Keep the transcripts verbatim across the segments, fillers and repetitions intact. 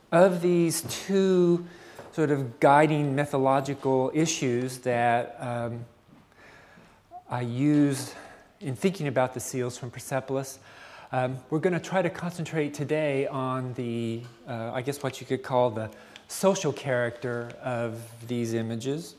of these two sort of guiding methodological issues that um, I use in thinking about the seals from Persepolis, um, we're going to try to concentrate today on the, uh, I guess what you could call the social character of these images.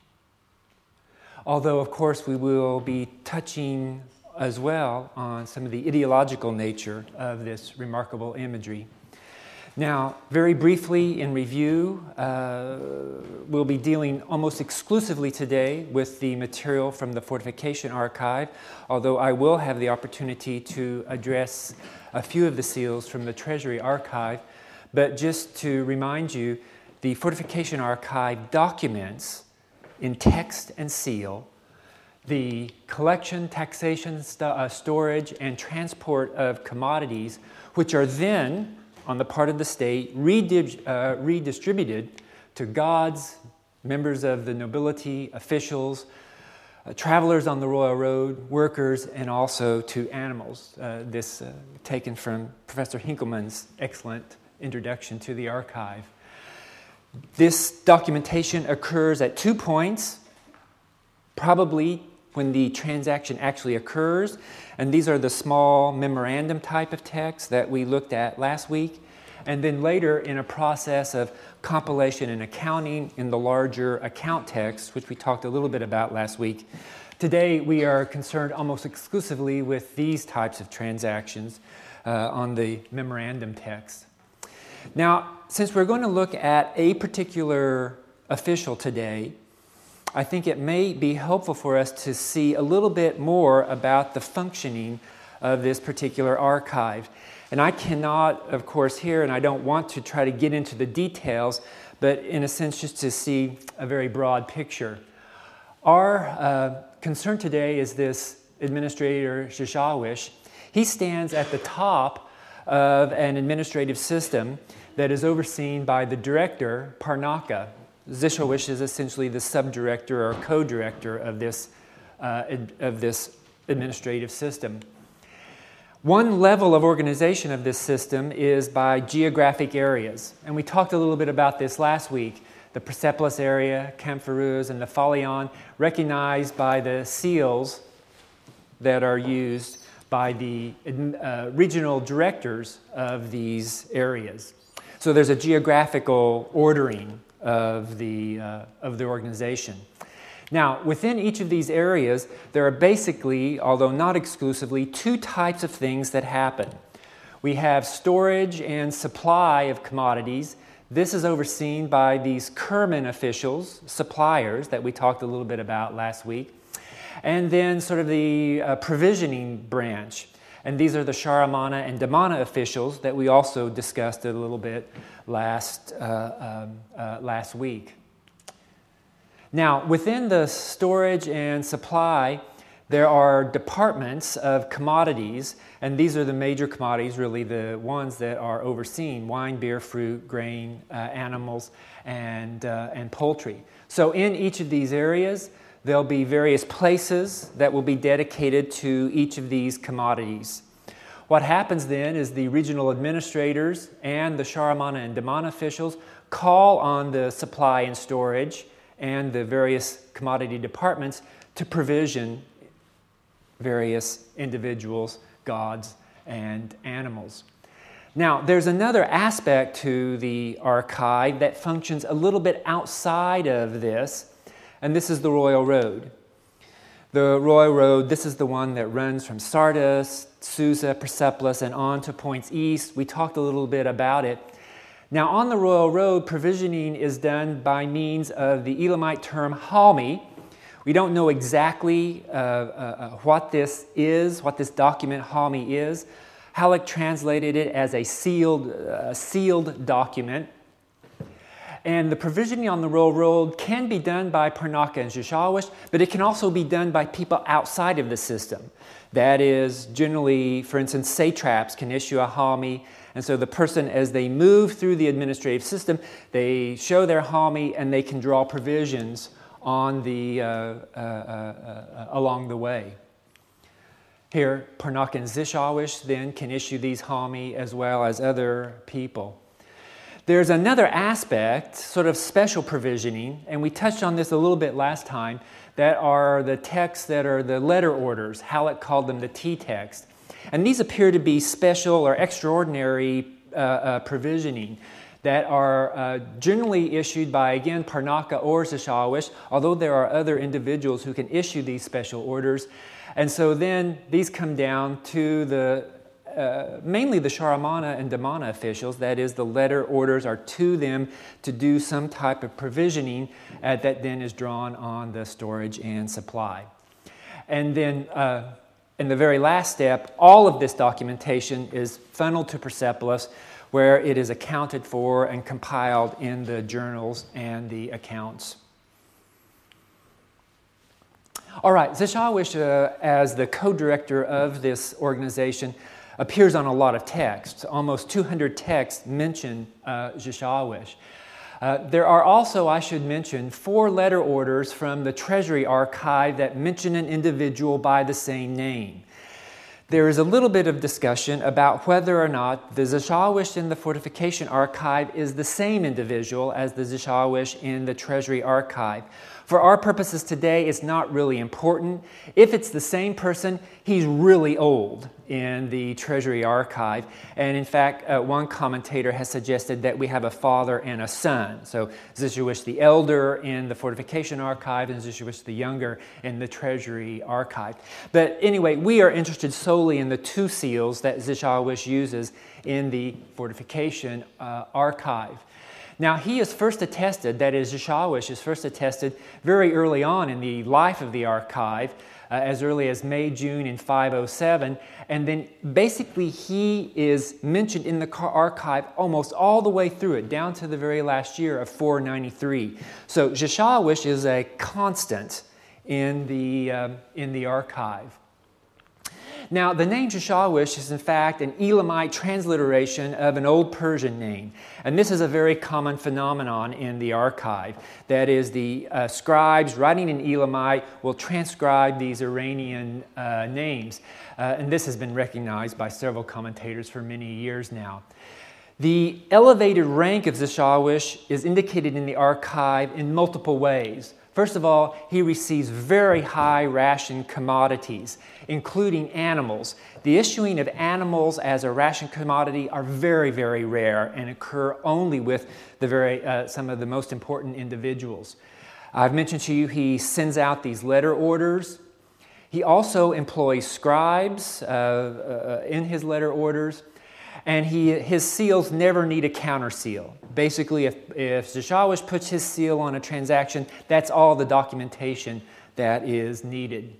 Although, of course, we will be touching as well on some of the ideological nature of this remarkable imagery. Now, very briefly in review, uh, we'll be dealing almost exclusively today with the material from the Fortification Archive, although I will have the opportunity to address a few of the seals from the Treasury Archive. But just to remind you, the Fortification Archive documents in text and seal the collection, taxation, st- uh, storage, and transport of commodities, which are then, on the part of the state, redib- uh, redistributed to gods, members of the nobility, officials, uh, travelers on the royal road, workers, and also to animals. Uh, this uh, taken from Professor Hinckelman's excellent introduction to the archive. This documentation occurs at two points, probably when the transaction actually occurs, and these are the small memorandum type of texts that we looked at last week, and then later in a process of compilation and accounting in the larger account text, which we talked a little bit about last week. Today we are concerned almost exclusively with these types of transactions uh, on the memorandum text. Now, since we're going to look at a particular official today, I think it may be helpful for us to see a little bit more about the functioning of this particular archive. And I cannot, of course, here, and I don't want to try to get into the details, but in a sense just to see a very broad picture. Our uh, concern today is this administrator, Zhishawish. He stands at the top of an administrative system that is overseen by the director, Parnaka. Zhishawish is essentially the subdirector or co-director of this, uh, of this administrative system. One level of organization of this system is by geographic areas. And we talked a little bit about this last week. The Persepolis area, Camp Firuz, and the Phalion, recognized by the seals that are used by the uh, regional directors of these areas. So there's a geographical ordering of the, uh, of the organization. Now, within each of these areas, there are basically, although not exclusively, two types of things that happen. We have storage and supply of commodities. This is overseen by these Kerman officials, suppliers, that we talked a little bit about last week. And then sort of the uh, provisioning branch. And these are the Sharamana and Damana officials that we also discussed a little bit last, uh, um, uh, last week. Now, within the storage and supply, there are departments of commodities, and these are the major commodities, really the ones that are overseen: wine, beer, fruit, grain, uh, animals, and, uh, and poultry. So in each of these areas, there'll be various places that will be dedicated to each of these commodities. What happens then is the regional administrators and the Sharamana and Damana officials call on the supply and storage and the various commodity departments to provision various individuals, gods, and animals. Now, there's another aspect to the archive that functions a little bit outside of this, and this is the Royal Road. The Royal Road, this is the one that runs from Sardis, Susa, Persepolis, and on to points east. We talked a little bit about it. Now, on the Royal Road, provisioning is done by means of the Elamite term halmi. We don't know exactly uh, uh, what this is, what this document halmi is. Halleck translated it as a sealed, uh, sealed document. And the provisioning on the Royal Road can be done by Parnaka and Zhishawish, but it can also be done by people outside of the system. That is, generally, for instance, satraps can issue a halmi, and so the person, as they move through the administrative system, they show their halmi and they can draw provisions on the, uh, uh, uh, uh, along the way. Here, Parnaka and Zhishawish then can issue these halmi as well as other people. There's another aspect, sort of special provisioning, and we touched on this a little bit last time, that are the texts that are the letter orders. Halleck called them the T-text. And these appear to be special or extraordinary uh, uh, provisioning that are uh, generally issued by, again, Parnaka or Zishawish, although there are other individuals who can issue these special orders. And so then these come down to the, uh, mainly the Sharamana and Dhamana officials, that is, the letter orders are to them to do some type of provisioning uh, that then is drawn on the storage and supply. And then uh, in the very last step, all of this documentation is funneled to Persepolis, where it is accounted for and compiled in the journals and the accounts. All right, Zishawish, uh, as the co-director of this organization, appears on a lot of texts. Almost two hundred texts mention uh, Zishawish. Uh, there are also, I should mention, four letter orders from the Treasury Archive that mention an individual by the same name. There is a little bit of discussion about whether or not the Zishawish in the Fortification Archive is the same individual as the Zishawish in the Treasury Archive. For our purposes today, it's not really important. If it's the same person, he's really old in the Treasury Archive. And in fact, uh, one commentator has suggested that we have a father and a son. So Zishawish the elder in the Fortification Archive and Zishawish the younger in the Treasury Archive. But anyway, we are interested solely in the two seals that Zishawish uses in the Fortification uh, Archive. Now, he is first attested, that is, Zishawish is first attested very early on in the life of the archive, uh, as early as May, June in five oh seven, and then basically he is mentioned in the archive almost all the way through it, down to the very last year of four ninety-three. So Zishawish is a constant in the, um, in the archive. Now, the name Zishawish is in fact an Elamite transliteration of an Old Persian name. And this is a very common phenomenon in the archive. That is, the uh, scribes writing in Elamite will transcribe these Iranian uh, names. Uh, and this has been recognized by several commentators for many years now. The elevated rank of Zishawish is indicated in the archive in multiple ways. First of all, he receives very high ration commodities, including animals. The issuing of animals as a ration commodity are very, very rare and occur only with the very, uh, some of the most important individuals. I've mentioned to you he sends out these letter orders. He also employs scribes uh, uh, in his letter orders. And he, his seals never need a counter seal. Basically, if, if Zishawish puts his seal on a transaction, that's all the documentation that is needed.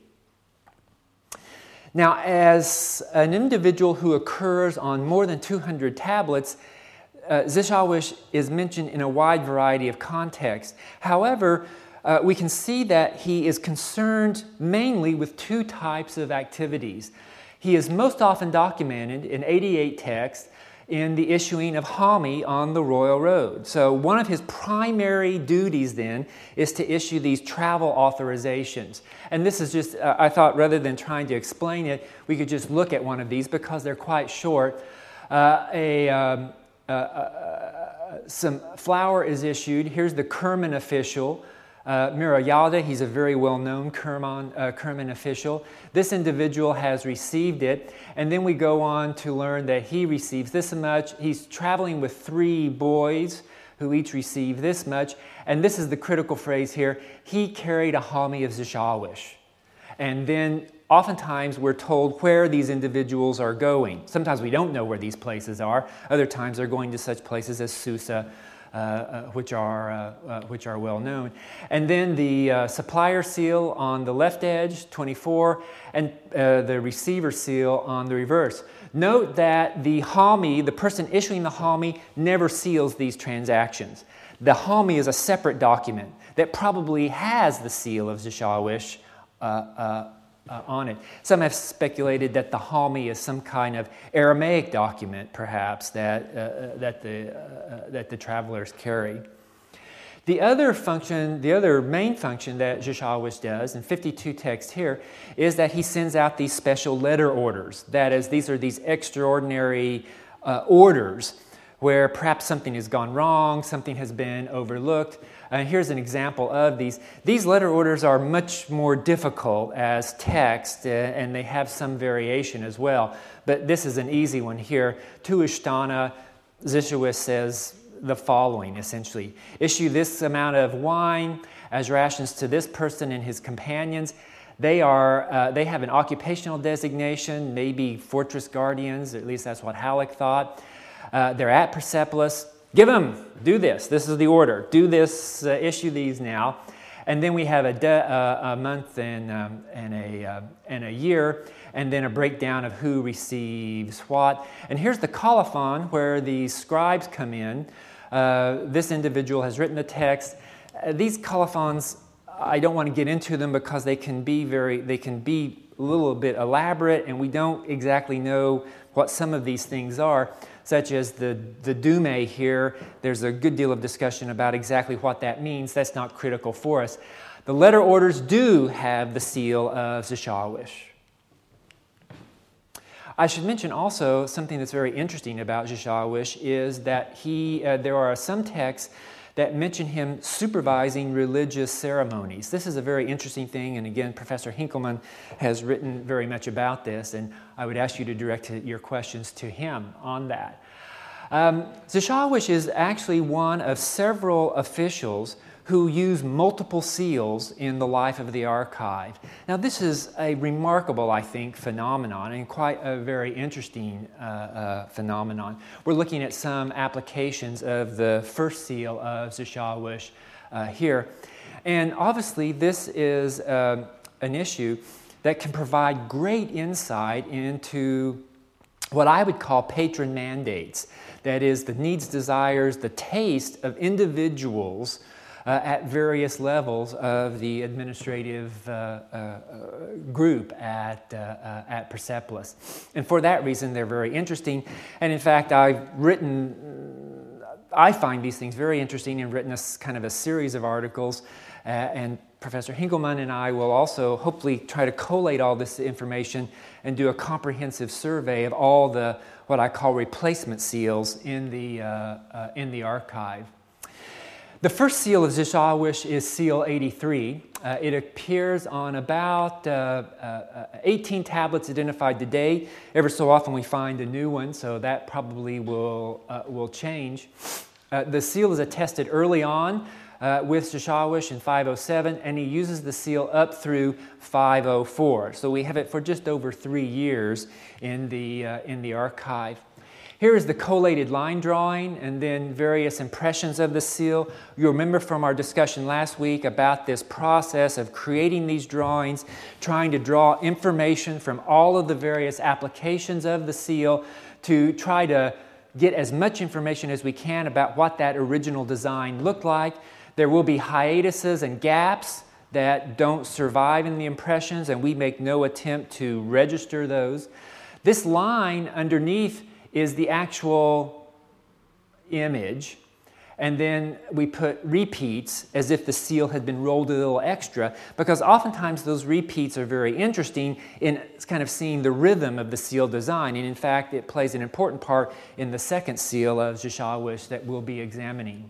Now, as an individual who occurs on more than two hundred tablets, uh, Zishawish is mentioned in a wide variety of contexts. However, uh, we can see that he is concerned mainly with two types of activities. He is most often documented in eighty-eight texts in the issuing of Hami on the Royal Road. So one of his primary duties then is to issue these travel authorizations. And this is just, uh, I thought rather than trying to explain it, we could just look at one of these because they're quite short. Uh, a, um, uh, uh, some flour is issued. Here's the Kerman official. Uh, Mirayada, he's a very well-known Kerman, uh, Kerman official. This individual has received it, and then we go on to learn that he receives this much. He's traveling with three boys who each receive this much, and this is the critical phrase here. He carried a Hami of Zishawish. And then oftentimes we're told where these individuals are going. Sometimes we don't know where these places are. Other times they're going to such places as Susa, Uh, uh, which are uh, uh, which are well known, and then the uh, supplier seal on the left edge, twenty-four, and uh, the receiver seal on the reverse. Note that the Hami, the person issuing the Hami, never seals these transactions. The Hami is a separate document that probably has the seal of Zishawish uh, uh, Uh, on it. Some have speculated that the Hami is some kind of Aramaic document, perhaps, that, uh, that, the, uh, that the travelers carry. The other function, the other main function that Zishawish does, in fifty-two texts here, is that he sends out these special letter orders. That is, these are these extraordinary uh, orders where perhaps something has gone wrong, something has been overlooked. And uh, here's an example of these. These letter orders are much more difficult as text, uh, and they have some variation as well. But this is an easy one here. Tu Ishtana, Zishawis says the following, essentially. Issue this amount of wine as rations to this person and his companions. They are uh, they have an occupational designation, maybe fortress guardians, at least that's what Halleck thought. Uh, they're at Persepolis. Give them, do this. This is the order. Do this, uh, issue these now. And then we have a, de- uh, a month and, um, and, a, uh, and a year, and then a breakdown of who receives what. And here's the colophon where the scribes come in. Uh, this individual has written the text. Uh, these colophons, I don't want to get into them because they can be very, they can be a little bit elaborate, and we don't exactly know what some of these things are, such as the, the Dume here. There's a good deal of discussion about exactly what that means. That's not critical for us. The letter orders do have the seal of Zeshawish. I should mention also something that's very interesting about Zeshawish is that he, uh, there are some texts that mention him supervising religious ceremonies. This is a very interesting thing, and again, Professor Hinkleman has written very much about this, and I would ask you to direct your questions to him on that. Um, Zeshawish is actually one of several officials who use multiple seals in the life of the archive. Now, this is a remarkable, I think, phenomenon, and quite a very interesting uh, uh, phenomenon. We're looking at some applications of the first seal of Zeshawish uh, here. And obviously, this is uh, an issue that can provide great insight into what I would call patron mandates. That is, the needs, desires, the taste of individuals Uh, at various levels of the administrative uh, uh, group at, uh, uh, at Persepolis. And for that reason, they're very interesting. And in fact, I've written, I find these things very interesting and written a kind of a series of articles. Uh, and Professor Hinkleman and I will also hopefully try to collate all this information and do a comprehensive survey of all the, what I call replacement seals in the, uh, uh, in the archive. The first seal of Zeshawish is seal eighty-three. Uh, it appears on about uh, uh, eighteen tablets identified today. Ever so often we find a new one, so that probably will, uh, will change. Uh, the seal is attested early on uh, with Zeshawish in five oh seven, and he uses the seal up through five oh four. So we have it for just over three years in the, uh, in the archive. Here is the collated line drawing and then various impressions of the seal. You remember from our discussion last week about this process of creating these drawings, trying to draw information from all of the various applications of the seal to try to get as much information as we can about what that original design looked like. There will be hiatuses and gaps that don't survive in the impressions, and we make no attempt to register those. This line underneath is the actual image, and then we put repeats as if the seal had been rolled a little extra, because oftentimes those repeats are very interesting in kind of seeing the rhythm of the seal design, and in fact it plays an important part in the second seal of Zeshawish that we'll be examining.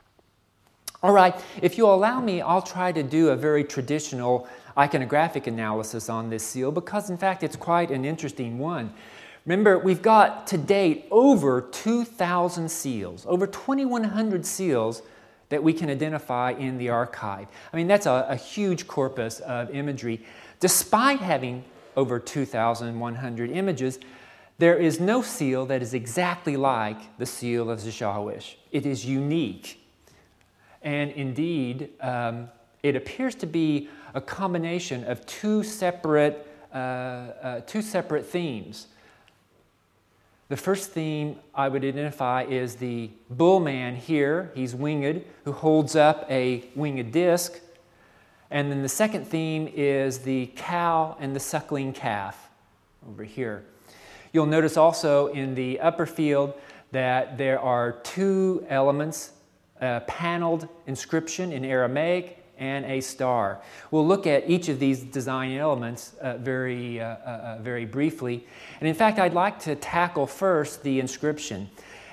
All right, if you'll allow me, I'll try to do a very traditional iconographic analysis on this seal, because in fact it's quite an interesting one. Remember, we've got to date over two thousand seals, over twenty-one hundred seals that we can identify in the archive. I mean, that's a, a huge corpus of imagery. Despite having over two thousand one hundred images, there is no seal that is exactly like the seal of Zeshawish. It is unique. And indeed, um, it appears to be a combination of two separate, uh, uh, two separate themes. The first theme I would identify is the bull man here. He's winged, who holds up a winged disc. And then the second theme is the cow and the suckling calf over here. You'll notice also in the upper field that there are two elements, a paneled inscription in Aramaic and a star. We'll look at each of these design elements uh, very, uh, uh, very briefly. And in fact, I'd like to tackle first the inscription.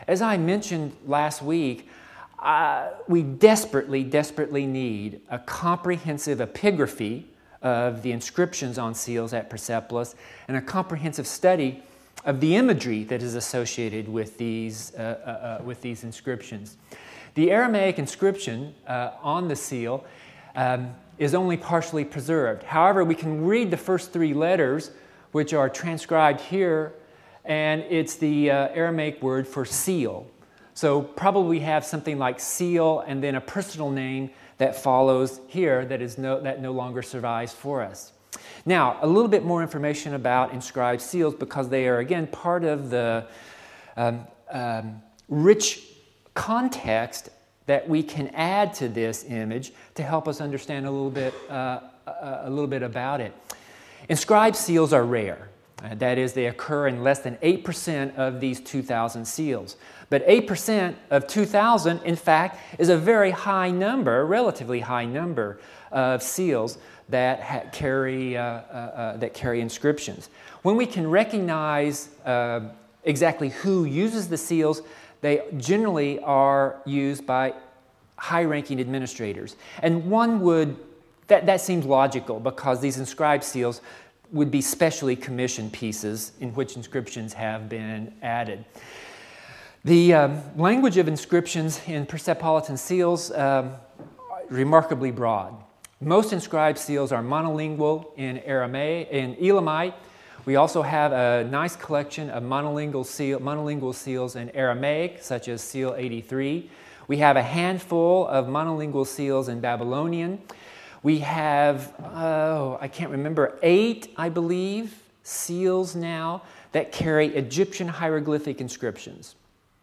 As I mentioned last week, uh, we desperately, desperately need a comprehensive epigraphy of the inscriptions on seals at Persepolis and a comprehensive study of the imagery that is associated with these, uh, uh, uh, with these inscriptions. The Aramaic inscription uh, on the seal um, is only partially preserved. However, we can read the first three letters, which are transcribed here, and it's the uh, Aramaic word for seal. So probably have something like seal and then a personal name that follows here that is no, that no longer survives for us. Now, a little bit more information about inscribed seals, because they are, again, part of the um, um, rich context that we can add to this image to help us understand a little bit, uh, a, a little bit about it. Inscribed seals are rare. Uh, that is, they occur in less than eight percent of these two thousand seals. But eight percent of two thousand, in fact, is a very high number, a relatively high number of seals that ha carry, uh, uh, uh, that carry inscriptions. When we can recognize uh, exactly who uses the seals, they generally are used by high-ranking administrators. And one would, that, that seems logical, because these inscribed seals would be specially commissioned pieces in which inscriptions have been added. The um, language of inscriptions in Persepolitan seals um, remarkably broad. Most inscribed seals are monolingual in Aramaic, in Elamite. We also have a nice collection of monolingual, seal, monolingual seals in Aramaic, such as Seal eighty-three. We have a handful of monolingual seals in Babylonian. We have, oh, I can't remember, eight, I believe, seals now that carry Egyptian hieroglyphic inscriptions.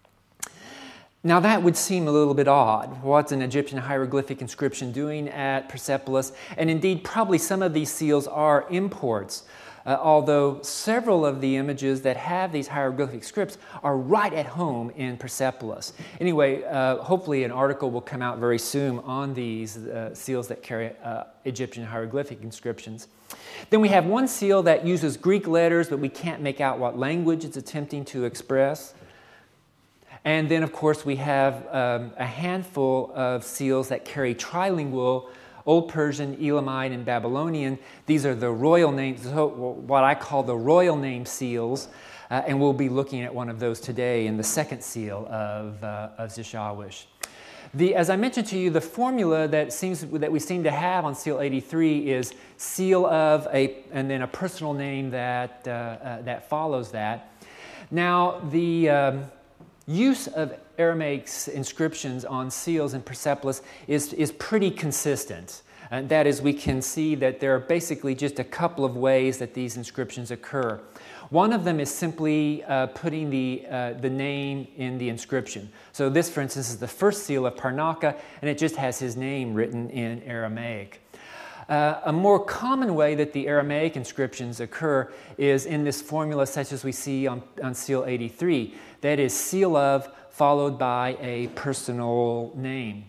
Now that would seem a little bit odd. What's an Egyptian hieroglyphic inscription doing at Persepolis? And indeed, probably some of these seals are imports, uh, although several of the images that have these hieroglyphic scripts are right at home in Persepolis. Anyway, uh, hopefully an article will come out very soon on these uh, seals that carry uh, Egyptian hieroglyphic inscriptions. Then we have one seal that uses Greek letters, but we can't make out what language it's attempting to express. And then, of course, we have um, a handful of seals that carry trilingual Old Persian, Elamite, and Babylonian. These are the royal names, what I call the royal name seals, uh, and we'll be looking at one of those today in the second seal of, uh, of Zishawish. The, as I mentioned to you, the formula that, seems, that we seem to have on Seal eighty-three is seal of, a, and then a personal name that, uh, uh, that follows that. Now, the... Um, use of Aramaic inscriptions on seals in Persepolis is, is pretty consistent. And that is, we can see that there are basically just a couple of ways that these inscriptions occur. One of them is simply uh, putting the, uh, the name in the inscription. So this, for instance, is the first seal of Parnaka, and it just has his name written in Aramaic. Uh, a more common way that the Aramaic inscriptions occur is in this formula such as we see on, on Seal eighty-three. That is, seal of followed by a personal name.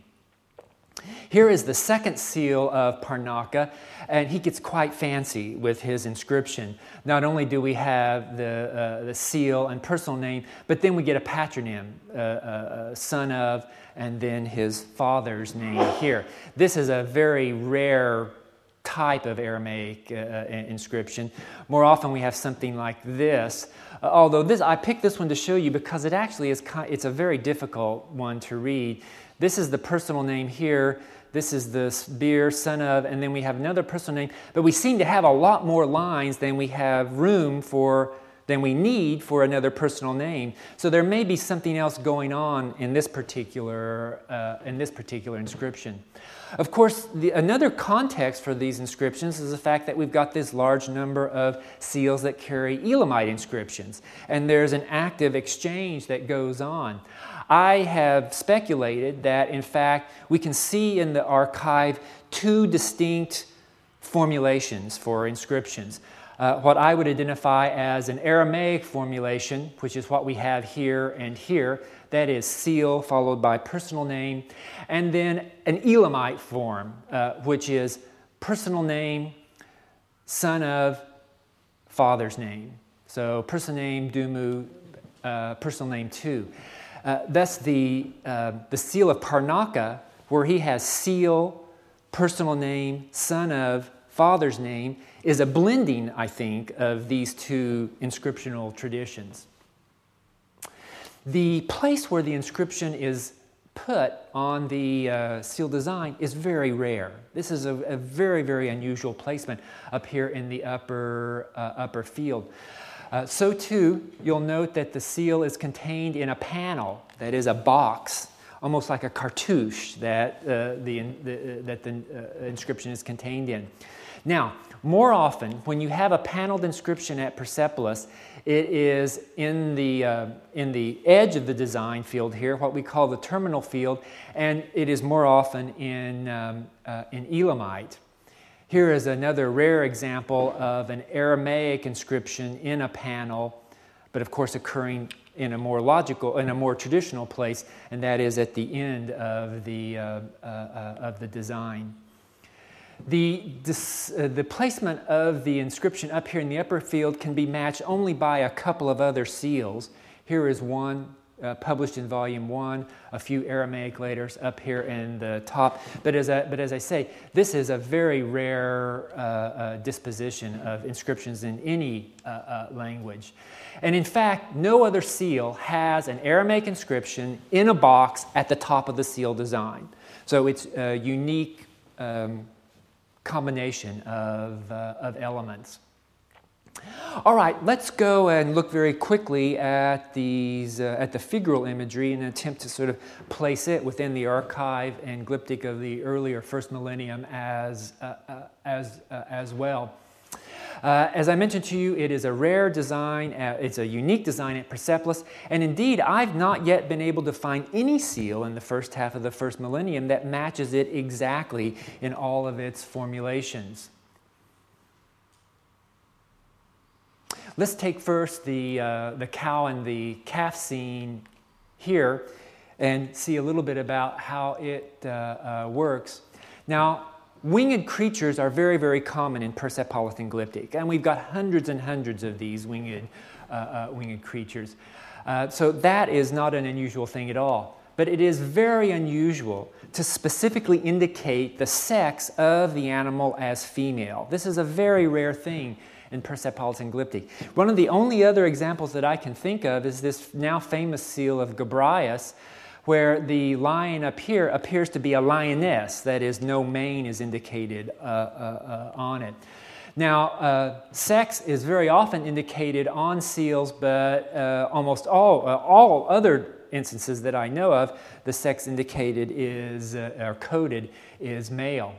Here is the second seal of Parnaka, and he gets quite fancy with his inscription. Not only do we have the, uh, the seal and personal name, but then we get a patronym, uh, uh, son of, and then his father's name here. This is a very rare type of Aramaic uh, inscription. More often we have something like this. Uh, although this, I picked this one to show you because it actually is kind, it's a very difficult one to read. This is the personal name here. This is the beer, son of, and then we have another personal name. But we seem to have a lot more lines than we have room for, than we need for another personal name. So there may be something else going on in this particular, uh, in this particular inscription. Of course, the, another context for these inscriptions is the fact that we've got this large number of seals that carry Elamite inscriptions, and there's an active exchange that goes on. I have speculated that, in fact, we can see in the archive two distinct formulations for inscriptions. Uh, what I would identify as an Aramaic formulation, which is what we have here and here, that is seal followed by personal name, and then an Elamite form, uh, which is personal name, son of, father's name. So personal name, Dumu, uh, personal name two. Uh, thus, the, uh, the seal of Parnaka, where he has seal, personal name, son of, father's name, is a blending, I think, of these two inscriptional traditions. The place where the inscription is put on the uh, seal design is very rare. This is a, a very, very unusual placement up here in the upper, uh, upper field. Uh, so too, you'll note that the seal is contained in a panel, that is a box, almost like a cartouche that uh, the, the, uh, that the uh, inscription is contained in. Now, more often, when you have a paneled inscription at Persepolis, it is in the, uh, in the edge of the design field here, what we call the terminal field, and it is more often in, um, uh, in Elamite. Here is another rare example of an Aramaic inscription in a panel, but of course occurring in a more logical, in a more traditional place, and that is at the end of the, uh, uh, uh, of the design. The, this, uh, the placement of the inscription up here in the upper field can be matched only by a couple of other seals. Here is one uh, published in volume one, a few Aramaic letters up here in the top. But as I, but as I say, this is a very rare uh, uh, disposition of inscriptions in any uh, uh, language. And in fact, no other seal has an Aramaic inscription in a box at the top of the seal design. So it's a unique um, combination of, uh, of elements. All right, let's go and look very quickly at these uh, at the figural imagery in an attempt to sort of place it within the archive and glyptic of the earlier first millennium as uh, uh, as uh, as well. Uh, as I mentioned to you, it is a rare design, uh, it's a unique design at Persepolis, and indeed I've not yet been able to find any seal in the first half of the first millennium that matches it exactly in all of its formulations. Let's take first the, uh, the cow and the calf scene here and see a little bit about how it uh, uh, works. Now, winged creatures are very, very common in Persepolitan glyptic, and we've got hundreds and hundreds of these winged, uh, uh, winged creatures. Uh, so that is not an unusual thing at all. But it is very unusual to specifically indicate the sex of the animal as female. This is a very rare thing in Persepolitan glyptic. One of the only other examples that I can think of is this now famous seal of Gabryas, where the lion up here appears to be a lioness, that is, no mane is indicated uh, uh, uh, on it. Now, uh, sex is very often indicated on seals, but uh, almost all, uh, all other instances that I know of, the sex indicated is, uh, or coded, is male.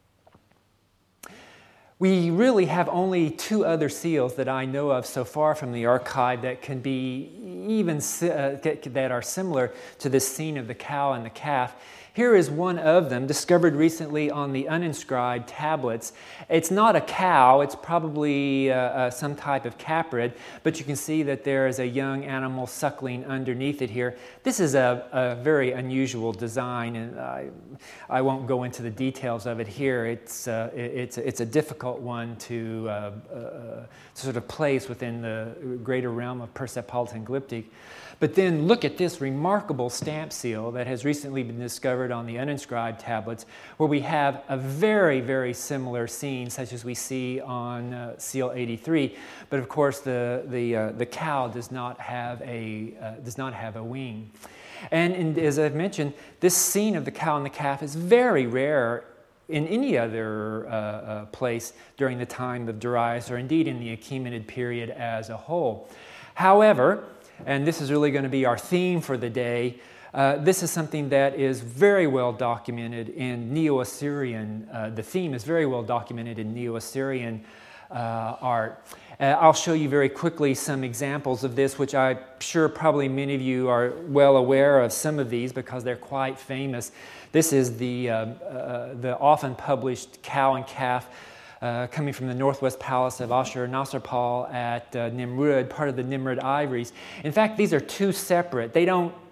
We really have only two other seals that I know of so far from the archive that can be even uh, that are similar to this scene of the cow and the calf. Here is one of them, discovered recently on the uninscribed tablets. It's not a cow, it's probably uh, uh, some type of caprid, but you can see that there is a young animal suckling underneath it here. This is a, a very unusual design, and I, I won't go into the details of it here. It's, uh, it's, it's a difficult one to, uh, uh, to sort of place within the greater realm of Persepolitan glyptic. But then look at this remarkable stamp seal that has recently been discovered on the uninscribed tablets, where we have a very, very similar scene, such as we see on uh, seal eighty-three. But of course, the the uh, the cow does not have a uh, does not have a wing. And, and as I've mentioned, this scene of the cow and the calf is very rare in any other uh, uh, place during the time of Darius, or indeed in the Achaemenid period as a whole. However, and this is really going to be our theme for the day, uh, this is something that is very well documented in Neo-Assyrian, uh, the theme is very well documented in Neo-Assyrian uh, art. Uh, I'll show you very quickly some examples of this, which I'm sure probably many of you are well aware of some of these because they're quite famous. This is the, uh, uh, the often published cow and calf Uh, coming from the northwest palace of Ashur-nasirpal at uh, Nimrud, part of the Nimrud ivories. In fact, these are two separate. They don't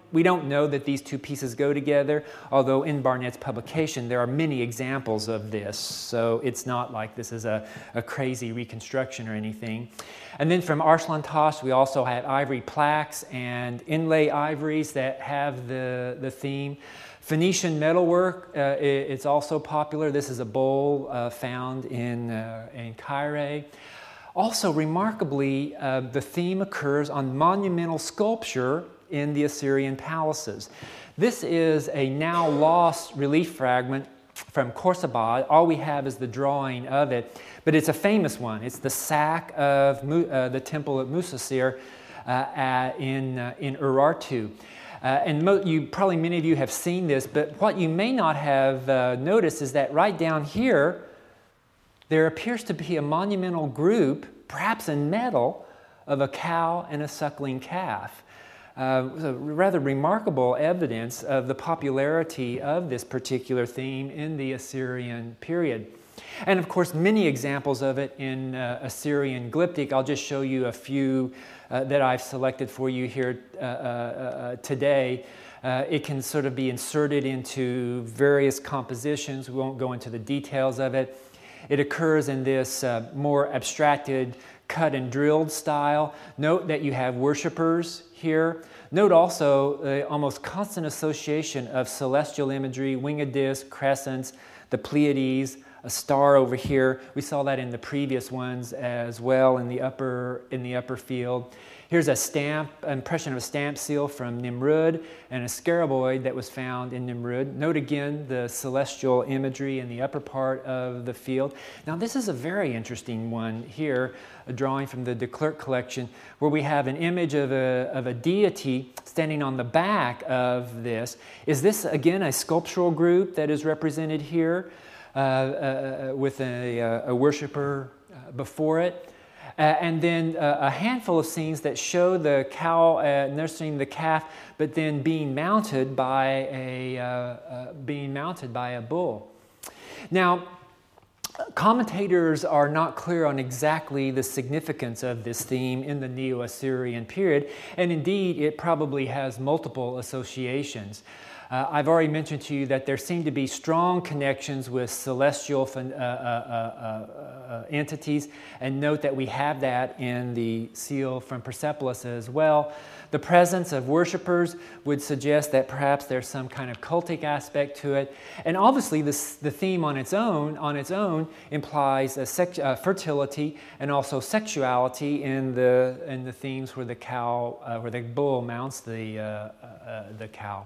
we don't know that these two pieces go together, although in Barnett's publication there are many examples of this, so it's not like this is a, a crazy reconstruction or anything. And then from Arslan Tash, we also have ivory plaques and inlay ivories that have the, the theme. Phoenician metalwork, uh, it, it's also popular. This is a bowl uh, found in, uh, in Caire. Also, remarkably, uh, the theme occurs on monumental sculpture in the Assyrian palaces. This is a now lost relief fragment from Khorsabad. All we have is the drawing of it, but it's a famous one. It's the sack of Mu uh, the temple at Musasir uh, at, in, uh, in Urartu. Uh, and mo you, probably many of you have seen this, but what you may not have uh, noticed is that right down here, there appears to be a monumental group, perhaps in metal, of a cow and a suckling calf. Uh, so rather remarkable evidence of the popularity of this particular theme in the Assyrian period. And of course, many examples of it in uh, Assyrian glyptic. I'll just show you a few uh, that I've selected for you here uh, uh, uh, today. Uh, it can sort of be inserted into various compositions. We won't go into the details of it. It occurs in this uh, more abstracted cut and drilled style. Note that you have worshipers here. Note also the almost constant association of celestial imagery, winged disc, crescents, the Pleiades, a star over here. We saw that in the previous ones as well in the upper, in the upper field. Here's a stamp, impression of a stamp seal from Nimrud and a scaraboid that was found in Nimrud. Note again the celestial imagery in the upper part of the field. Now this is a very interesting one here, a drawing from the de Klerk collection, where we have an image of a, of a deity standing on the back of this. Is this again a sculptural group that is represented here uh, uh, with a, a worshiper uh, before it? Uh, and then uh, a handful of scenes that show the cow uh, nursing the calf, but then being mounted by a uh, uh, being mounted by a bull. Now, commentators are not clear on exactly the significance of this theme in the Neo-Assyrian period, and indeed, it probably has multiple associations. Uh, I've already mentioned to you that there seem to be strong connections with celestial uh, uh, uh, uh, entities, and note that we have that in the seal from Persepolis as well. The presence of worshipers would suggest that perhaps there's some kind of cultic aspect to it, and obviously this, the theme on its own, on its own implies a sex, uh, fertility and also sexuality in the in the themes where the cow, uh, where the bull mounts the uh, uh, the cow.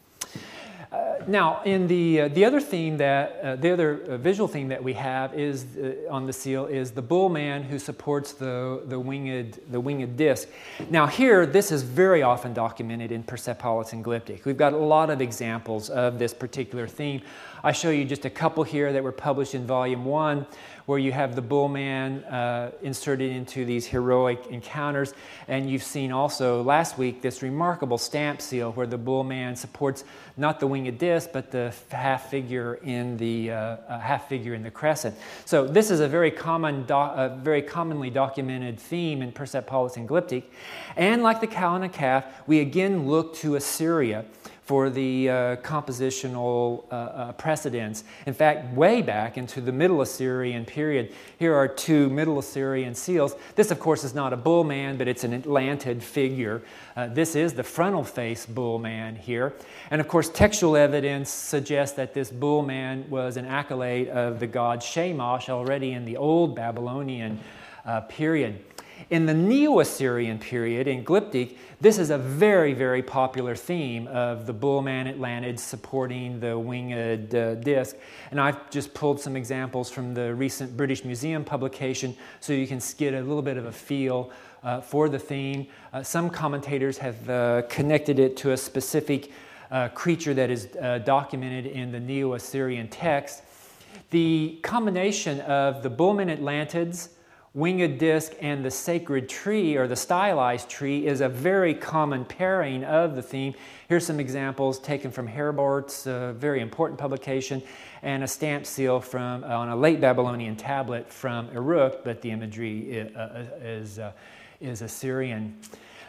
Uh, now, in the uh, the other theme that uh, the other uh, visual theme that we have is uh, on the seal is the bull man who supports the the winged the winged disc. Now, here this is very often documented in Persepolis and Glyptic. We've got a lot of examples of this particular theme. I show you just a couple here that were published in Volume One, where you have the bull man uh, inserted into these heroic encounters. And you've seen also last week this remarkable stamp seal where the bull man supports not the winged disc, but the half figure in the uh, uh, half figure in the crescent. So this is a very common, do uh, very commonly documented theme in Persepolis and Glyptic. And like the cow and the calf, we again look to Assyria for the uh, compositional uh, uh, precedents. In fact, way back into the Middle Assyrian period, here are two Middle Assyrian seals. This, of course, is not a bull man, but it's an atlantid figure. Uh, this is the frontal face bull man here. And of course, textual evidence suggests that this bull man was an accolade of the god Shamash already in the old Babylonian uh, period. In the Neo-Assyrian period, in Glyptic, this is a very, very popular theme of the bull man atlantid supporting the winged uh, disc. And I've just pulled some examples from the recent British Museum publication so you can get a little bit of a feel uh, for the theme. Uh, some commentators have uh, connected it to a specific uh, creature that is uh, documented in the Neo-Assyrian text. The combination of the bull man atlantids, winged disc, and the sacred tree, or the stylized tree, is a very common pairing of the theme. Here's some examples taken from Herbart's uh, very important publication, and a stamp seal from uh, on a late Babylonian tablet from Uruk, but the imagery uh, is, uh, is Assyrian.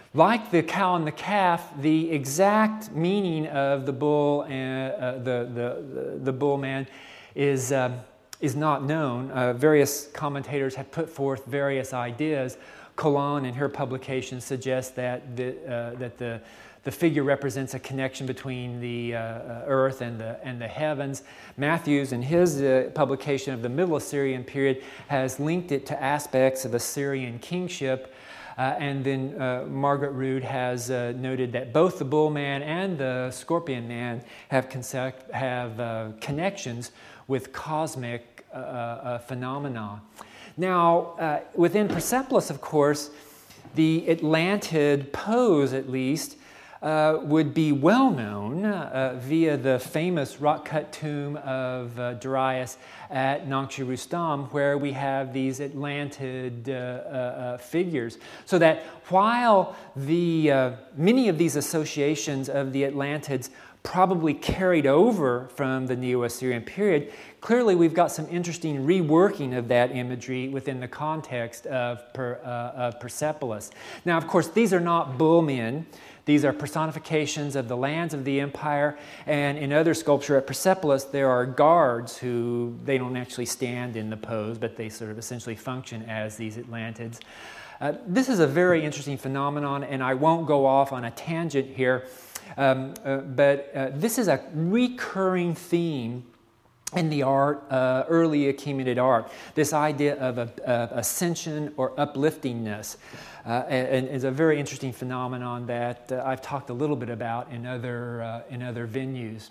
Like the cow and the calf, the exact meaning of the bull and uh, the, the, the bull man is, uh, is not known. Uh, various commentators have put forth various ideas. Colon, in her publication, suggests that the, uh, that the, the figure represents a connection between the uh, earth and the, and the heavens. Matthews, in his uh, publication of the Middle Assyrian period, has linked it to aspects of Assyrian kingship. Uh, and then uh, Margaret Rood has uh, noted that both the bull man and the scorpion man have, consec- have uh, connections with cosmic uh, uh, phenomena. Now, uh, within Persepolis, of course, the Atlantid pose, at least, uh, would be well known uh, via the famous rock-cut tomb of uh, Darius at Naqsh Rustam, where we have these Atlantid uh, uh, uh, figures. So that while the uh, many of these associations of the Atlantids probably carried over from the Neo-Assyrian period, clearly we've got some interesting reworking of that imagery within the context of, per, uh, of Persepolis. Now, of course, these are not bullmen. These are personifications of the lands of the empire, and in other sculpture at Persepolis, there are guards who, they don't actually stand in the pose, but they sort of essentially function as these Atlantids. Uh, this is a very interesting phenomenon, and I won't go off on a tangent here, um, uh, but uh, this is a recurring theme in the art, uh, early Achaemenid art, this idea of, a, of ascension or upliftingness. Uh, and is a very interesting phenomenon that uh, I've talked a little bit about in other, uh, in other venues.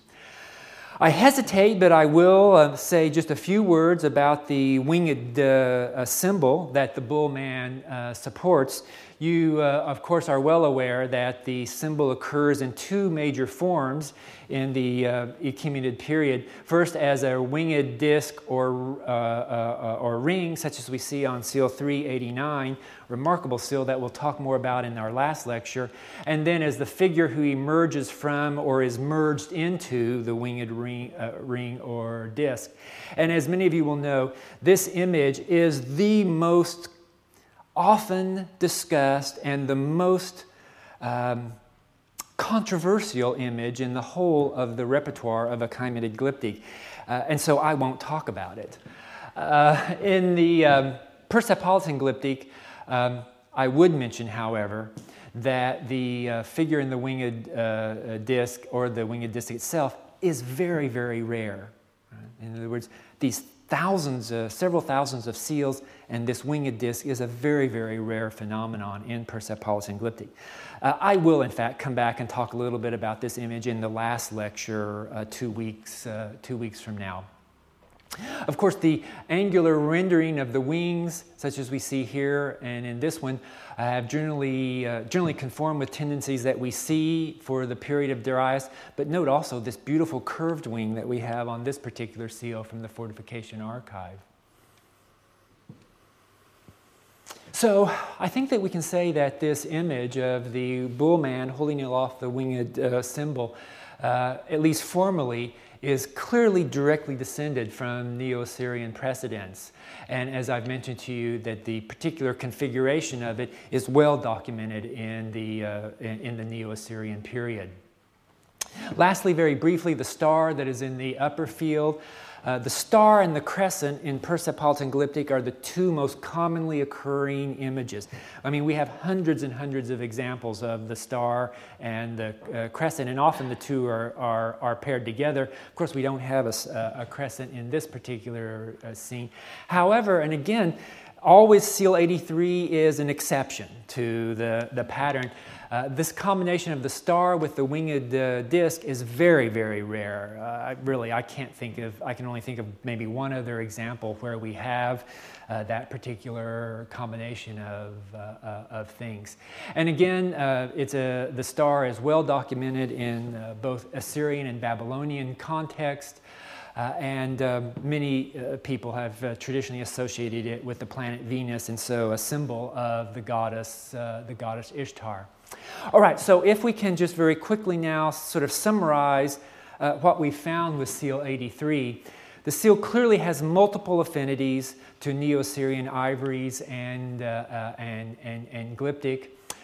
I hesitate, but I will uh, say just a few words about the winged uh, uh, symbol that the bull man uh, supports. You, uh, of course, are well aware that the symbol occurs in two major forms in the uh, Achaemenid period. First, as a winged disc or, uh, uh, or ring, such as we see on seal three eighty-nine, remarkable seal that we'll talk more about in our last lecture. And then as the figure who emerges from or is merged into the winged ring, uh, ring or disc. And as many of you will know, this image is the most often discussed and the most um, controversial image in the whole of the repertoire of Achaemenid glyptic. Uh, and so I won't talk about it. Uh, in the um, Persepolitan glyptic, um, I would mention, however, that the uh, figure in the winged uh, disc or the winged disc itself is very, very rare. Right? In other words, these thousands, uh, several thousands of seals, and this winged disc is a very, very rare phenomenon in Persepolitan glyptic. Uh, I will, in fact, come back and talk a little bit about this image in the last lecture uh, two weeks, uh, two weeks from now. Of course, the angular rendering of the wings, such as we see here and in this one, uh, have generally, uh, generally conform with tendencies that we see for the period of Darius. But note also this beautiful curved wing that we have on this particular seal from the Fortification Archive. So I think that we can say that this image of the bull man holding aloft the winged uh, symbol, uh, at least formally, is clearly directly descended from Neo-Assyrian precedents. And as I've mentioned to you, that the particular configuration of it is well documented in the, uh, in, in the Neo-Assyrian period. Lastly, very briefly, the star that is in the upper field. Uh, the star and the crescent in Persepolitan glyptic are the two most commonly occurring images. I mean, we have hundreds and hundreds of examples of the star and the uh, crescent, and often the two are, are, are paired together. Of course, we don't have a, a crescent in this particular uh, scene. However, and again, always seal eighty-three is an exception to the, the pattern. Uh, this combination of the star with the winged uh, disc is very, very rare. Uh, really, I can't think of, I can only think of maybe one other example where we have uh, that particular combination of, uh, uh, of things. And again, uh, it's a, the star is well documented in uh, both Assyrian and Babylonian context. Uh, and um, many uh, people have uh, traditionally associated it with the planet Venus, and so a symbol of the goddess, uh, the goddess Ishtar. All right, so if we can just very quickly now sort of summarize uh, what we found with seal eighty-three. The seal clearly has multiple affinities to Neo-Assyrian ivories and, uh, uh, and, and, and glyptic.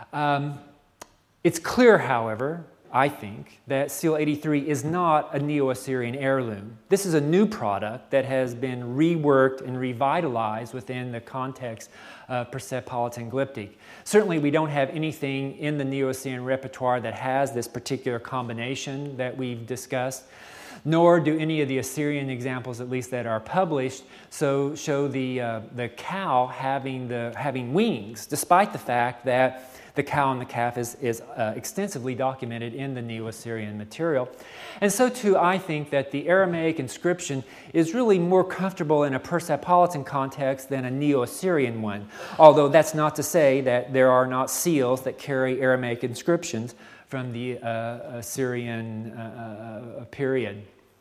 Um, it's clear, however, I think, that Seal eighty-three is not a Neo-Assyrian heirloom. This is a new product that has been reworked and revitalized within the context of Persepolitan glyptic. Certainly, we don't have anything in the Neo-Assyrian repertoire that has this particular combination that we've discussed, nor do any of the Assyrian examples, at least that are published, so show the, uh, the cow having, the, having wings, despite the fact that the cow and the calf is, is uh, extensively documented in the Neo-Assyrian material. And so too, I think that the Aramaic inscription is really more comfortable in a Persepolitan context than a Neo-Assyrian one, although that's not to say that there are not seals that carry Aramaic inscriptions from the uh, Assyrian uh, uh, period.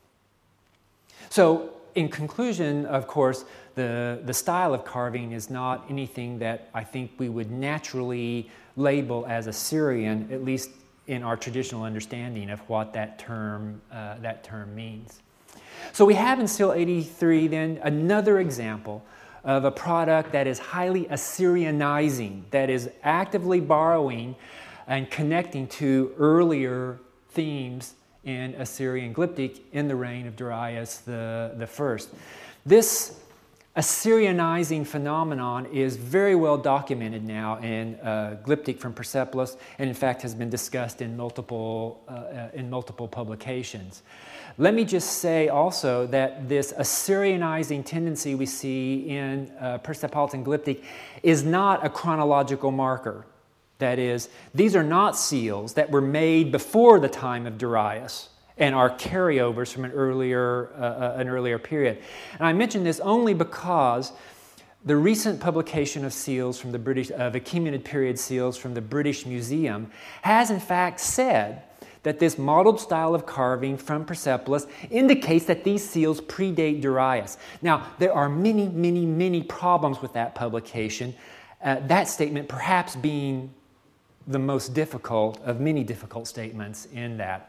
So, in conclusion, of course, the, the style of carving is not anything that I think we would naturally label as Assyrian, at least in our traditional understanding of what that term, uh, that term means. So we have in Seal eighty-three then another example of a product that is highly Assyrianizing, that is actively borrowing and connecting to earlier themes in Assyrian glyptic in the reign of Darius the, the First. This Assyrianizing phenomenon is very well documented now in uh, glyptic from Persepolis, and in fact has been discussed in multiple, uh, in multiple publications. Let me just say also that this Assyrianizing tendency we see in uh, Persepolitan glyptic is not a chronological marker. That is, these are not seals that were made before the time of Darius and are carryovers from an earlier, uh, an earlier period. And I mention this only because the recent publication of seals from the British, of Achaemenid period seals from the British Museum has in fact said that this modeled style of carving from Persepolis indicates that these seals predate Darius. Now, there are many, many, many problems with that publication, uh, that statement perhaps being the most difficult of many difficult statements in that.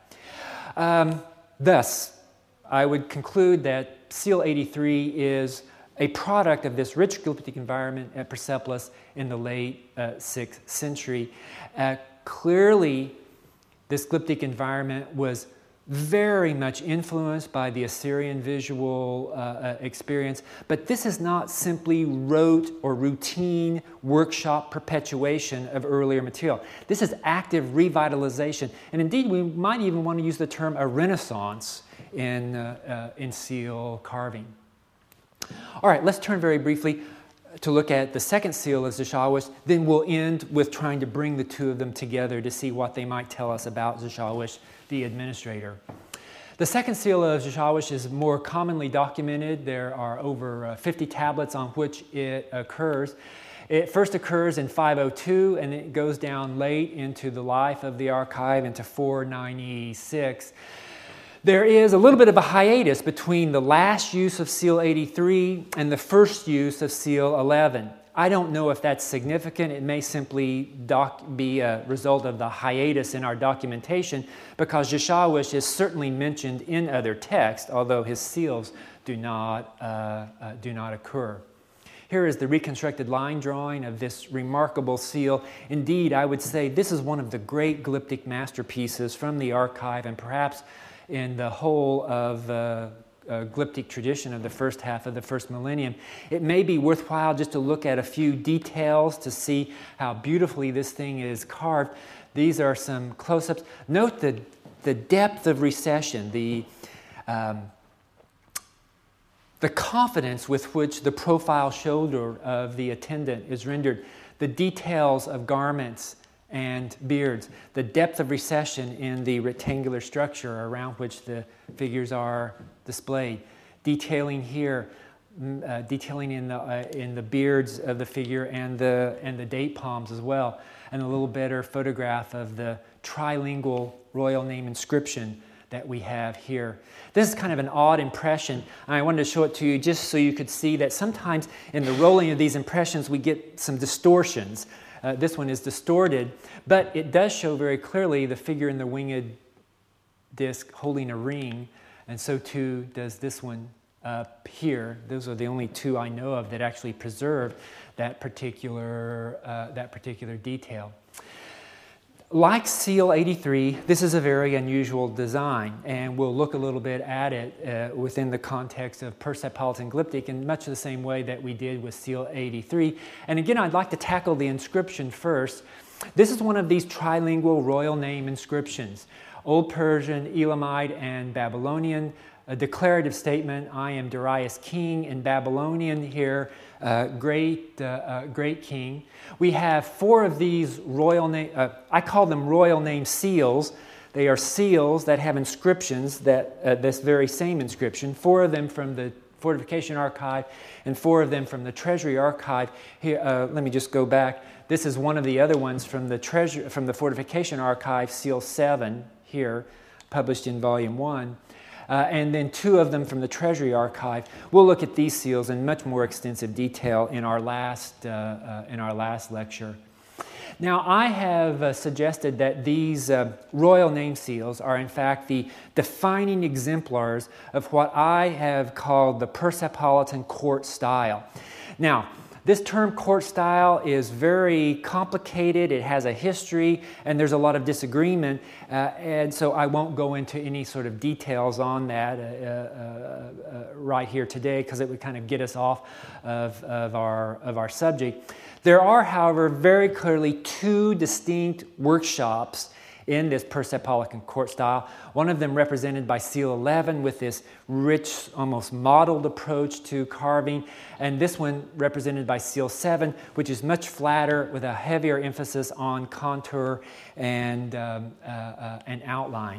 Um, thus, I would conclude that Seal eighty-three is a product of this rich glyptic environment at Persepolis in the late uh, sixth century. Uh, clearly, this glyptic environment was very much influenced by the Assyrian visual uh, uh, experience, but this is not simply rote or routine workshop perpetuation of earlier material. This is active revitalization, and indeed we might even want to use the term a renaissance in, uh, uh, in seal carving. All right, let's turn very briefly to look at the second seal of Zashawish, then we'll end with trying to bring the two of them together to see what they might tell us about Zashawish, the administrator. The second seal of Zashawish is more commonly documented. There are over uh, fifty tablets on which it occurs. It first occurs in five oh two, and it goes down late into the life of the archive, into four ninety-six. There is a little bit of a hiatus between the last use of Seal eighty-three and the first use of Seal eleven. I don't know if that's significant. It may simply doc be a result of the hiatus in our documentation, because Zashawish is certainly mentioned in other texts, although his seals do not, uh, uh, do not occur. Here is the reconstructed line drawing of this remarkable seal. Indeed, I would say this is one of the great glyptic masterpieces from the archive, and perhaps in the whole of uh, uh, glyptic tradition of the first half of the first millennium. It may be worthwhile just to look at a few details to see how beautifully this thing is carved. These are some close-ups. Note the, the depth of recession, the, um, the confidence with which the profile shoulder of the attendant is rendered, the details of garments and beards, the depth of recession in the rectangular structure around which the figures are displayed, detailing here, uh, detailing in the uh, in the beards of the figure and the and the date palms as well, and a little better photograph of the trilingual royal name inscription that we have here. This is kind of an odd impression, and I wanted to show it to you just so you could see that sometimes in the rolling of these impressions we get some distortions. Uh, this one is distorted, but it does show very clearly the figure in the winged disc holding a ring, and so too does this one up here. Those are the only two I know of that actually preserve that particular, uh, that particular detail. Like Seal eighty-three, this is a very unusual design, and we'll look a little bit at it uh, within the context of Persepolitan glyptic in much the same way that we did with Seal eighty-three. And again, I'd like to tackle the inscription first. This is one of these trilingual royal name inscriptions, Old Persian, Elamite, and Babylonian. A declarative statement, I am Darius king, in Babylonian here, uh, great, uh, uh, great king. We have four of these royal name, uh, I call them royal name seals. They are seals that have inscriptions, that uh, this very same inscription, four of them from the Fortification Archive and four of them from the Treasury Archive. Here, uh, let me just go back. This is one of the other ones from the Treasury, from the Fortification Archive, Seal seven here, published in Volume one. Uh, and then two of them from the Treasury Archive. We'll look at these seals in much more extensive detail in our last, uh, uh, in our last lecture. Now, I have uh, suggested that these uh, royal name seals are in fact the defining exemplars of what I have called the Persepolitan court style. Now, this term court style is very complicated, it has a history, and there's a lot of disagreement, uh, and so I won't go into any sort of details on that uh, uh, uh, right here today, because it would kind of get us off of, of, our, of our subject. There are, however, very clearly two distinct workshops in this Persepolitan court style. One of them represented by Seal eleven with this rich, almost modeled approach to carving, and this one represented by Seal seven, which is much flatter with a heavier emphasis on contour and, um, uh, uh, and outline.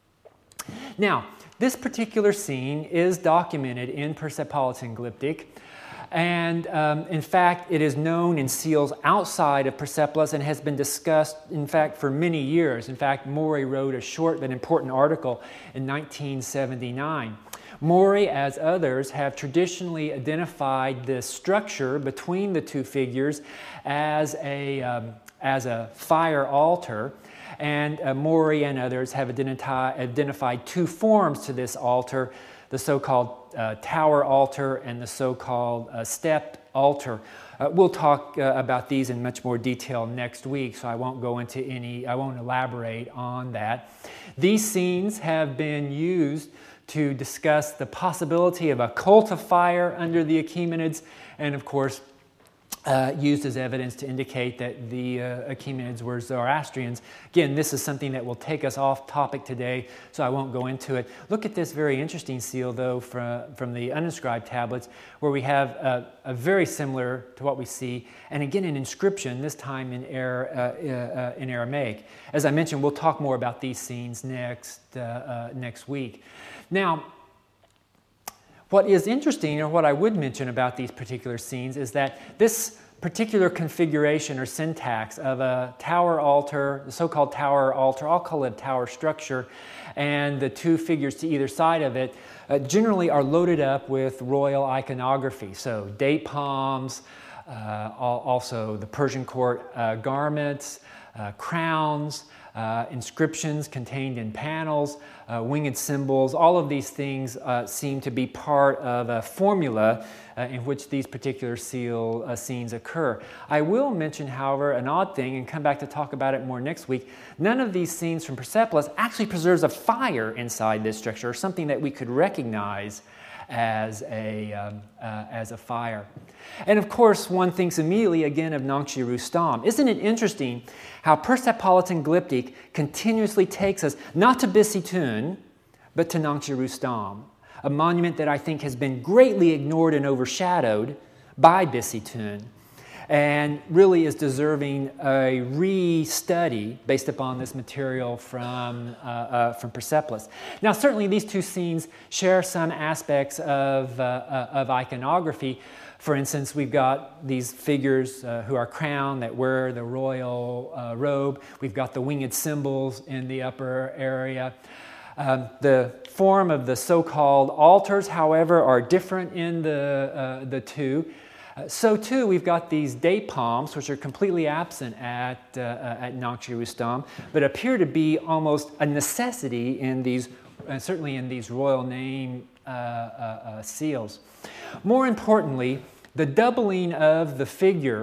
Now, this particular scene is documented in Persepolitan glyptic. And um, in fact, it is known in seals outside of Persepolis and has been discussed, in fact, for many years. In fact, Morey wrote a short but important article in nineteen seventy-nine. Morey, as others, have traditionally identified the structure between the two figures as a, um, as a fire altar. And uh, Morey and others have identi- identified two forms to this altar, the so-called uh, tower altar and the so-called uh, stepped altar. Uh, we'll talk uh, about these in much more detail next week, so I won't go into any, I won't elaborate on that. These scenes have been used to discuss the possibility of a cult of fire under the Achaemenids, and of course, Uh, used as evidence to indicate that the uh, Achaemenids were Zoroastrians. Again, this is something that will take us off topic today, so I won't go into it. Look at this very interesting seal, though, from, from the uninscribed tablets, where we have a, a very similar to what we see, and again an inscription, this time in, Ara, uh, uh, in Aramaic. As I mentioned, we'll talk more about these scenes next, uh, uh, next week. Now, what is interesting, or what I would mention about these particular scenes, is that this particular configuration or syntax of a tower altar, the so-called tower altar, I'll call it a tower structure, and the two figures to either side of it uh, generally are loaded up with royal iconography. So date palms, uh, also the Persian court uh, garments, uh, crowns, Uh, inscriptions contained in panels, uh, winged symbols, all of these things uh, seem to be part of a formula uh, in which these particular seal uh, scenes occur. I will mention, however, an odd thing, and come back to talk about it more next week. None of these scenes from Persepolis actually preserves a fire inside this structure, or something that we could recognize as a, um, uh, as a fire. And of course, one thinks immediately again of Naqsh-e Rustam. Isn't it interesting how Persepolitan glyptic continuously takes us not to Bisitun, but to Naqsh-e Rustam, a monument that I think has been greatly ignored and overshadowed by Bisitun, and really is deserving a re-study based upon this material from, uh, uh, from Persepolis. Now, certainly these two scenes share some aspects of, uh, uh, of iconography. For instance, we've got these figures uh, who are crowned that wear the royal uh, robe. We've got the winged symbols in the upper area. Um, the form of the so-called altars, however, are different in the, uh, the two. Uh, so too, we've got these date palms, which are completely absent at, uh, uh, at Naqsh-e Rustam, but appear to be almost a necessity in these, uh, certainly in these royal name uh, uh, uh, seals. More importantly, the doubling of the figure,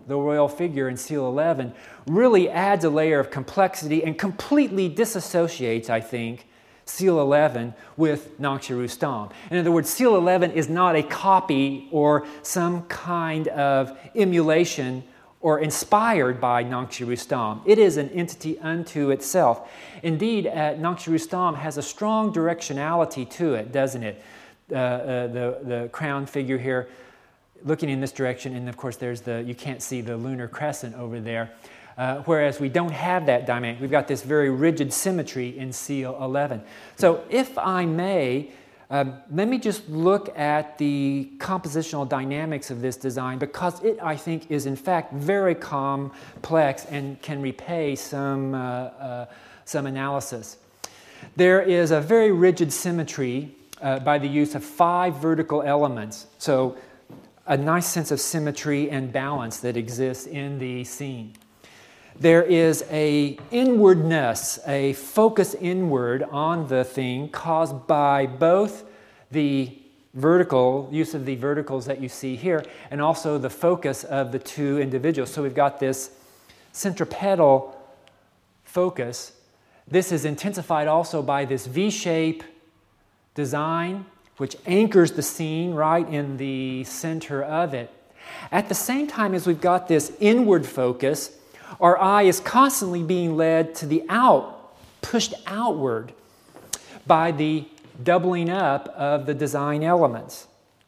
the royal figure in seal eleven, really adds a layer of complexity and completely disassociates, I think, seal eleven with Naqsh-e-Rustam. In other words, seal eleven is not a copy or some kind of emulation or inspired by Naqsh-e-Rustam. It is an entity unto itself. Indeed, uh, Naqsh-e-Rustam has a strong directionality to it, doesn't it? Uh, uh, the, the crown figure here looking in this direction, and of course there's the, you can't see the lunar crescent over there. Uh, whereas we don't have that dynamic. We've got this very rigid symmetry in seal eleven. So if I may, um, let me just look at the compositional dynamics of this design, because it, I think, is in fact very complex and can repay some, uh, uh, some analysis. There is a very rigid symmetry uh, by the use of five vertical elements. So a nice sense of symmetry and balance that exists in the scene. There is a inwardness, a focus inward on the thing caused by both the vertical, use of the verticals that you see here, and also the focus of the two individuals. So we've got this centripetal focus. This is intensified also by this V-shape design, which anchors the scene right in the center of it. At the same time as we've got this inward focus, our eye is constantly being led to the out, pushed outward by the doubling up of the design elements.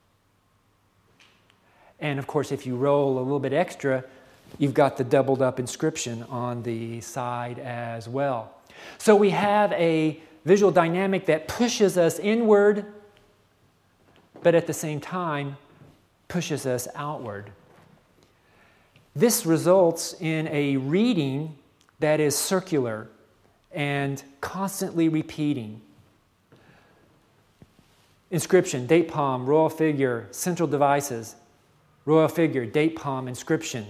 And of course, if you roll a little bit extra, you've got the doubled up inscription on the side as well. So we have a visual dynamic that pushes us inward, but at the same time pushes us outward. This results in a reading that is circular and constantly repeating. Inscription, date palm, royal figure, central devices, royal figure, date palm, inscription.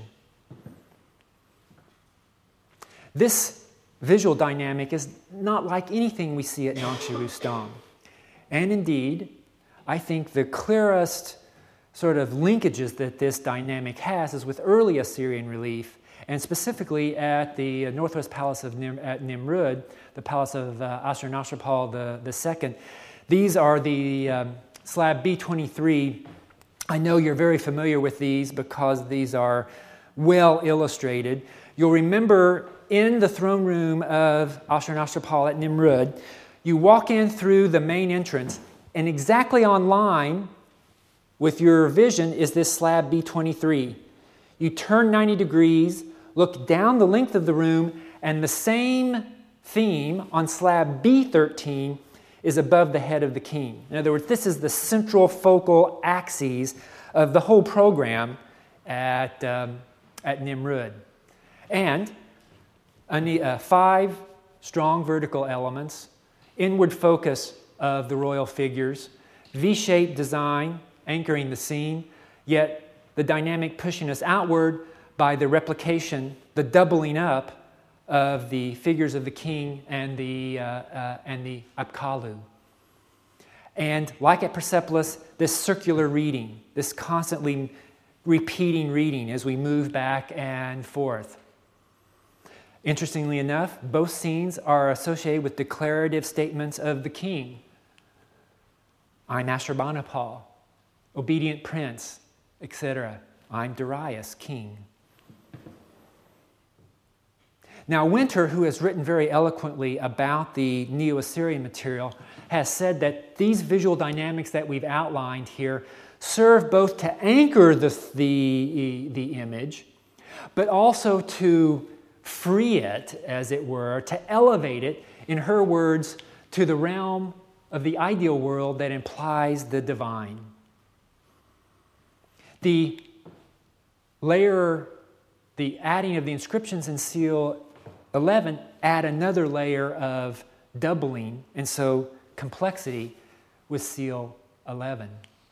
This visual dynamic is not like anything we see at Naqsh-e-Rustam. And indeed, I think the clearest sort of linkages that this dynamic has is with early Assyrian relief, and specifically at the Northwest Palace of Nim, at Nimrud, the palace of uh, Ashurnasirpal the, the second. These are the um, slab B twenty-three. I know you're very familiar with these because these are well illustrated. You'll remember in the throne room of Ashurnasirpal at Nimrud, you walk in through the main entrance, and exactly on line with your vision is this slab B twenty-three. You turn ninety degrees, look down the length of the room, and the same theme on slab B thirteen is above the head of the king. In other words, this is the central focal axis of the whole program at, um, at Nimrud. And uh, five strong vertical elements, inward focus of the royal figures, V-shaped design, anchoring the scene, yet the dynamic pushing us outward by the replication, the doubling up of the figures of the king and the, uh, uh, and the Apkallu. And like at Persepolis, this circular reading, this constantly repeating reading as we move back and forth. Interestingly enough, both scenes are associated with declarative statements of the king. I'm Ashurbanipal, obedient prince, et cetera. I'm Darius, king. Now, Winter, who has written very eloquently about the Neo-Assyrian material, has said that these visual dynamics that we've outlined here serve both to anchor the, the, the image, but also to free it, as it were, to elevate it, in her words, to the realm of the ideal world that implies the divine. The layer, the adding of the inscriptions in seal eleven add another layer of doubling, and so complexity with seal eleven.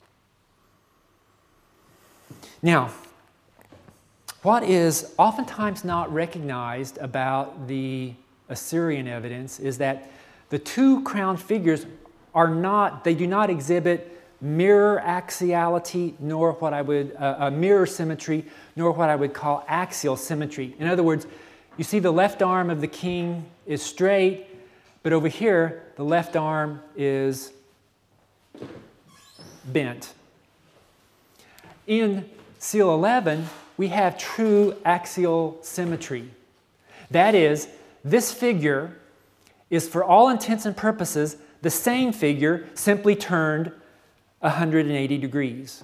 Now, what is oftentimes not recognized about the Assyrian evidence is that the two crowned figures are not, they do not exhibit mirror axiality, nor what I would, uh, a mirror symmetry, nor what I would call axial symmetry. In other words, you see the left arm of the king is straight, but over here, the left arm is bent. In seal eleven, we have true axial symmetry. That is, this figure is for all intents and purposes the same figure, simply turned one hundred eighty degrees.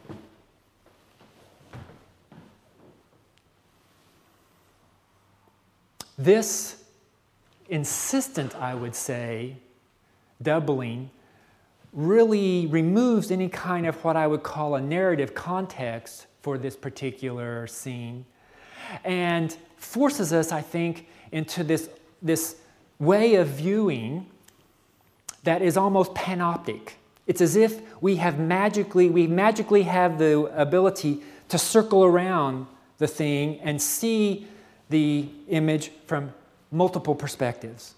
This insistent, I would say, doubling really removes any kind of what I would call a narrative context for this particular scene and forces us, I think, into this, this way of viewing that is almost panoptic. It's as if we have magically, we magically have the ability to circle around the thing and see the image from multiple perspectives.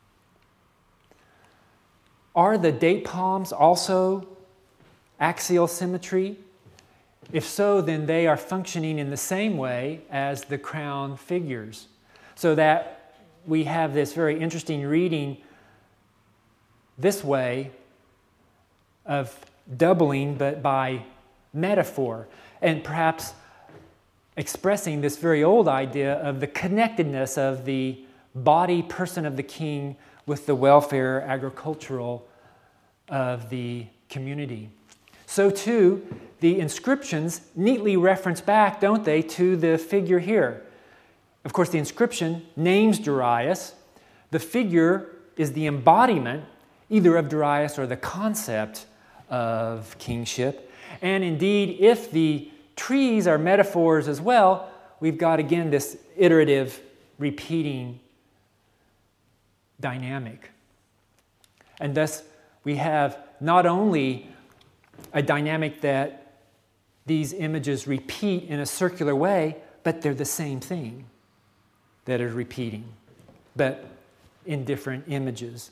Are the date palms also axial symmetry? If so, then they are functioning in the same way as the crown figures, so that we have this very interesting reading this way of doubling, but by metaphor, and perhaps expressing this very old idea of the connectedness of the body person of the king with the welfare agricultural of the community. So too, the inscriptions neatly reference back, don't they, to the figure here. Of course, the inscription names Darius. The figure is the embodiment either of Darius or the concept of kingship. And indeed, if the trees are metaphors as well, we've got again this iterative, repeating dynamic. And thus, we have not only a dynamic that these images repeat in a circular way, but they're the same thing that is repeating, but in different images.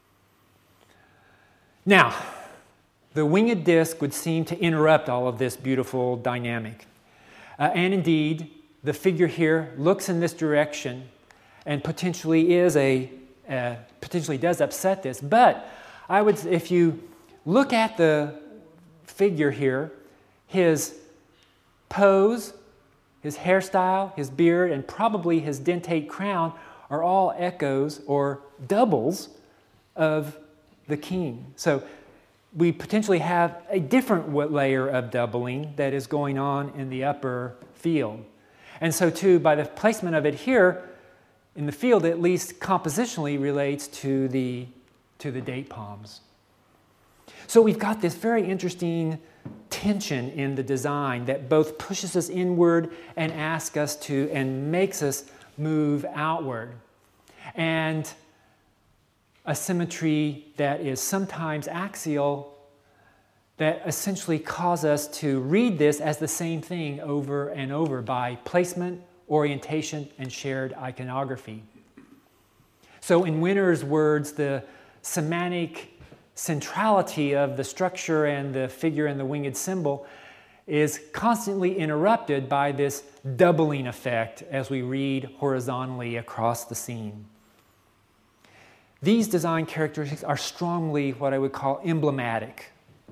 Now, the winged disc would seem to interrupt all of this beautiful dynamic. Uh, and indeed, the figure here looks in this direction and potentially is a uh, potentially does upset this. But I would, if you look at the figure here, his pose, his hairstyle, his beard, and probably his dentate crown are all echoes or doubles of the king. So we potentially have a different layer of doubling that is going on in the upper field. And so too, by the placement of it here in the field, at least compositionally relates to the, to the date palms. So we've got this very interesting tension in the design that both pushes us inward and asks us to, and makes us move outward. And a symmetry that is sometimes axial that essentially cause us to read this as the same thing over and over by placement, orientation, and shared iconography. So in Winner's words, the semantic centrality of the structure and the figure and the winged symbol is constantly interrupted by this doubling effect as we read horizontally across the scene. These design characteristics are strongly what I would call emblematic.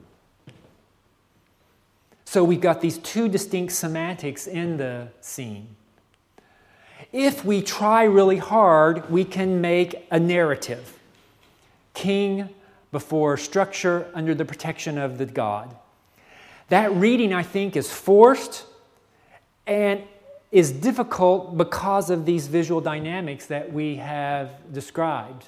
So we've got these two distinct semantics in the scene. If we try really hard, we can make a narrative. King before structure under the protection of the god. That reading, I think, is forced and is difficult because of these visual dynamics that we have described.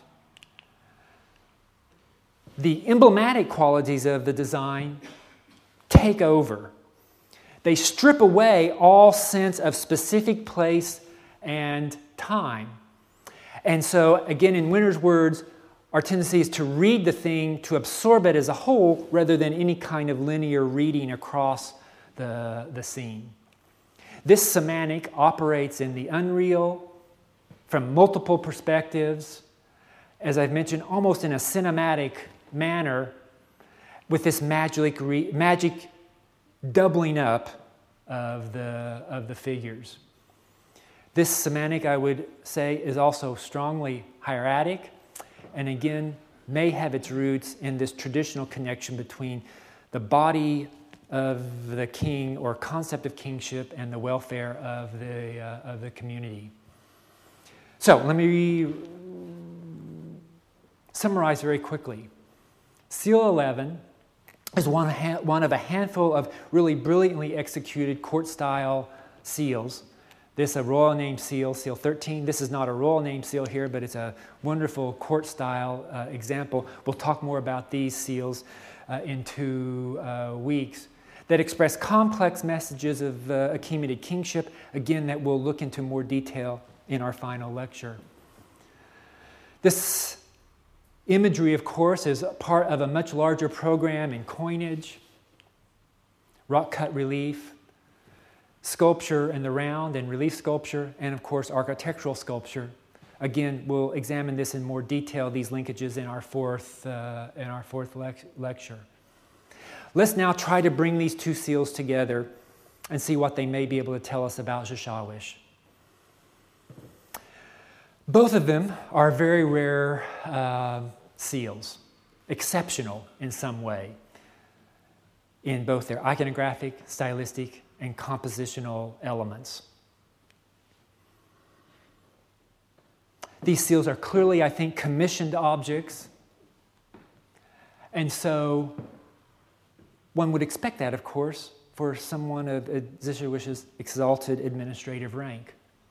The emblematic qualities of the design take over. They strip away all sense of specific place and time. And so, again, in Winner's words, our tendency is to read the thing, to absorb it as a whole, rather than any kind of linear reading across the, the scene. This semantic operates in the unreal, from multiple perspectives, as I've mentioned, almost in a cinematic manner, with this magic, re, magic doubling up of the, of the figures. This semantic, I would say, is also strongly hieratic, and again, may have its roots in this traditional connection between the body of the king or concept of kingship and the welfare of the, uh, of the community. So let me summarize very quickly. Seal eleven is one, one of a handful of really brilliantly executed court-style seals. This is a royal name seal, seal thirteen. This is not a royal name seal here, but it's a wonderful court-style uh, example. We'll talk more about these seals uh, in two uh, weeks that express complex messages of uh, Achaemenid kingship, again, that we'll look into more detail in our final lecture. This imagery, of course, is part of a much larger program in coinage, rock-cut relief, sculpture in the round and relief sculpture, and of course architectural sculpture. Again, we'll examine this in more detail, these linkages, in our fourth, uh, in our fourth lec- lecture. Let's now try to bring these two seals together and see what they may be able to tell us about Shashawish. Both of them are very rare uh, seals, exceptional in some way, in both their iconographic, stylistic, and compositional elements. These seals are clearly, I think, commissioned objects, and so one would expect that, of course, for someone of Zishawish's exalted administrative rank.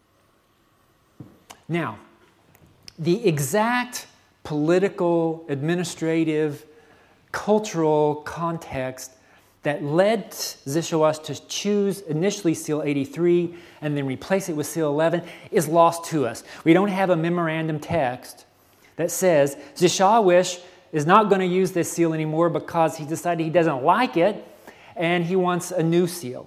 Now, the exact political, administrative, cultural context that led Zishawash to choose initially seal eighty-three and then replace it with seal eleven is lost to us. We don't have a memorandum text that says Zishawish is not going to use this seal anymore because he decided he doesn't like it and he wants a new seal.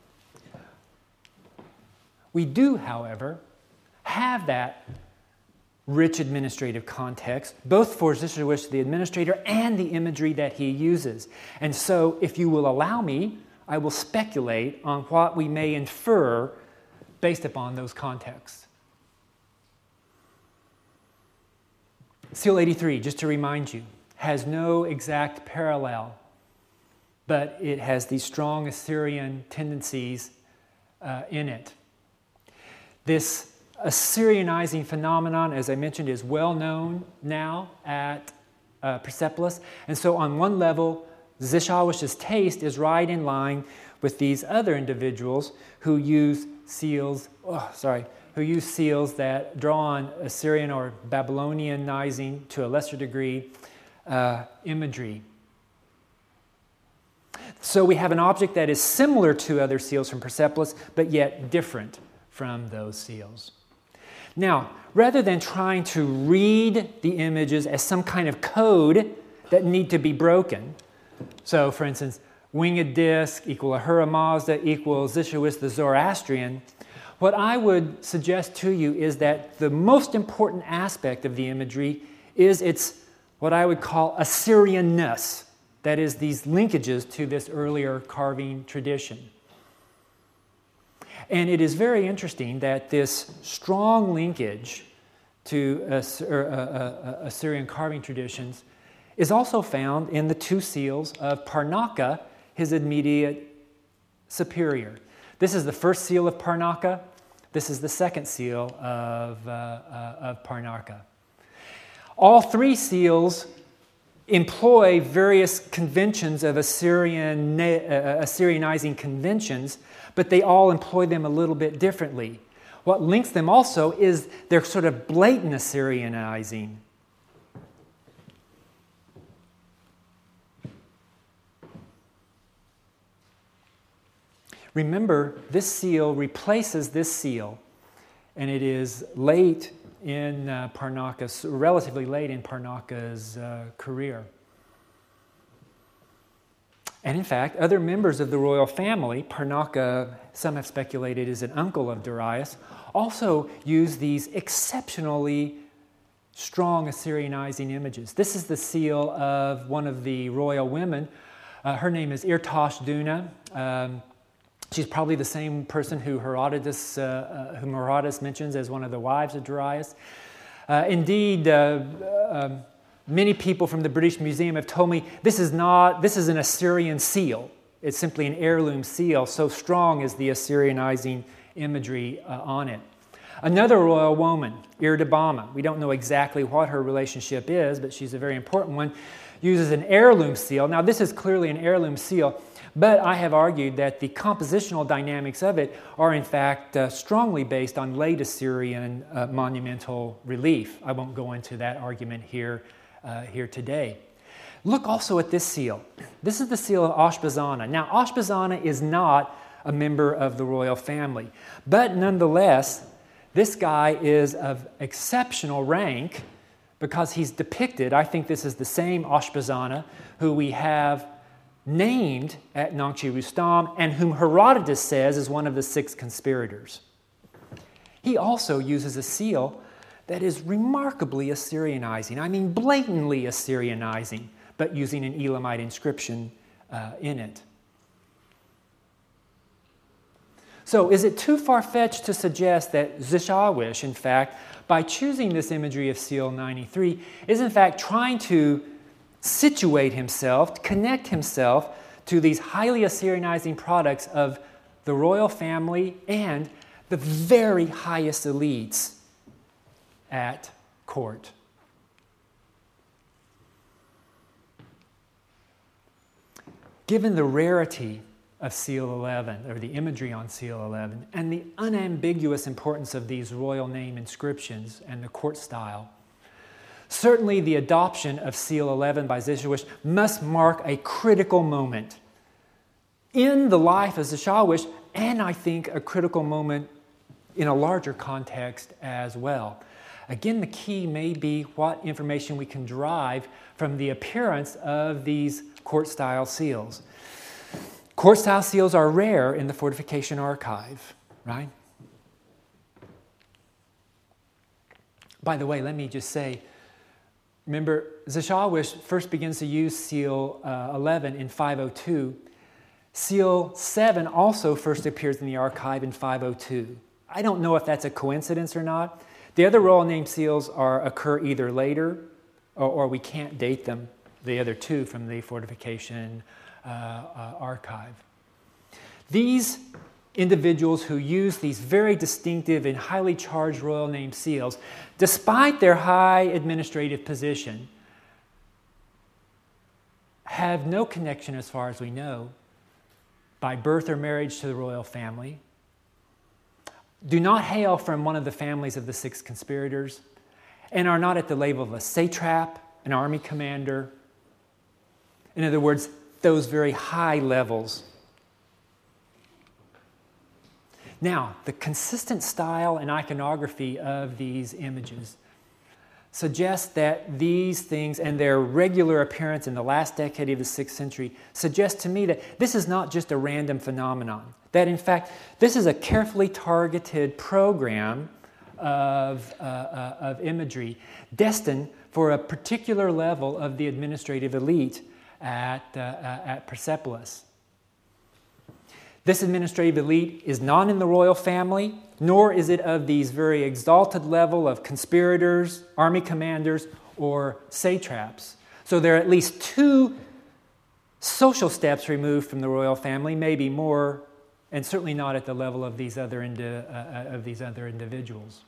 We do, however, have that rich administrative context, both for Zishawish, the administrator, and the imagery that he uses. And so, if you will allow me, I will speculate on what we may infer based upon those contexts. Seal eighty-three, just to remind you, has no exact parallel, but it has these strong Assyrian tendencies uh, in it. This Assyrianizing phenomenon, as I mentioned, is well known now at uh, Persepolis. And so on one level, Zishawish's taste is right in line with these other individuals who use seals, oh, sorry, who use seals that draw on Assyrian or Babylonianizing, to a lesser degree, uh, imagery. So we have an object that is similar to other seals from Persepolis, but yet different from those seals. Now, rather than trying to read the images as some kind of code that need to be broken, so for instance, winged disc equal Ahura Mazda equals Zishawish the Zoroastrian, what I would suggest to you is that the most important aspect of the imagery is its what I would call Assyrianness, that is, these linkages to this earlier carving tradition. And it is very interesting that this strong linkage to Assyrian carving traditions is also found in the two seals of Parnaka, his immediate superior. This is the first seal of Parnaka. This is the second seal of, uh, uh, of Parnaka. All three seals employ various conventions of Assyrian, uh, Assyrianizing conventions, but they all employ them a little bit differently. What links them also is their sort of blatant Assyrianizing. Remember, this seal replaces this seal, and it is late in uh, Parnaka's, relatively late in Parnaka's uh, career. And in fact, other members of the royal family, Parnaka, some have speculated, is an uncle of Darius, also use these exceptionally strong Assyrianizing images. This is the seal of one of the royal women. Uh, her name is Irtosh Duna. Um, she's probably the same person who Herodotus, uh, uh, whom Herodotus mentions as one of the wives of Darius. Uh, indeed, uh, uh, many people from the British Museum have told me this is not, this is an Assyrian seal. It's simply an heirloom seal, so strong is the Assyrianizing imagery uh, on it. Another royal woman, Irdabama, we don't know exactly what her relationship is, but she's a very important one, uses an heirloom seal. Now, this is clearly an heirloom seal, but I have argued that the compositional dynamics of it are, in fact, uh, strongly based on late Assyrian uh, monumental relief. I won't go into that argument here, uh, here today. Look also at this seal. This is the seal of Ashbazana. Now, Ashbazana is not a member of the royal family, but nonetheless, this guy is of exceptional rank because he's depicted, I think this is the same Ashbazana who we have named at Nangchi Rustam and whom Herodotus says is one of the six conspirators. He also uses a seal that is remarkably Assyrianizing, I mean blatantly Assyrianizing, but using an Elamite inscription uh, in it. So is it too far-fetched to suggest that Zishawish, in fact, by choosing this imagery of seal ninety-three, is in fact trying to situate himself, connect himself to these highly Assyrianizing products of the royal family and the very highest elites at court? Given the rarity of seal eleven, or the imagery on seal eleven, and the unambiguous importance of these royal name inscriptions and the court style, certainly the adoption of seal eleven by Zishawish must mark a critical moment in the life of Zishawish, and I think a critical moment in a larger context as well. Again, the key may be what information we can derive from the appearance of these court-style seals. Court-style seals are rare in the fortification archive, right? By the way, let me just say, remember, Zishawish first begins to use seal uh, eleven in five oh two. Seal seven also first appears in the archive in five oh two. I don't know if that's a coincidence or not. The other royal name seals are, occur either later, or, or we can't date them, the other two, from the fortification uh, uh, archive. These individuals who use these very distinctive and highly charged royal name seals, despite their high administrative position, have no connection, as far as we know, by birth or marriage to the royal family, do not hail from one of the families of the six conspirators, and are not at the level of a satrap, an army commander. In other words, those very high levels. Now, the consistent style and iconography of these images suggests that these things and their regular appearance in the last decade of the sixth century suggest to me that this is not just a random phenomenon. That, in fact, this is a carefully targeted program of, uh, uh, of imagery destined for a particular level of the administrative elite at, uh, uh, at Persepolis. This administrative elite is not in the royal family, nor is it of these very exalted level of conspirators, army commanders, or satraps. So there are at least two social steps removed from the royal family, maybe more, and certainly not at the level of these other, indi- uh, of these other individuals.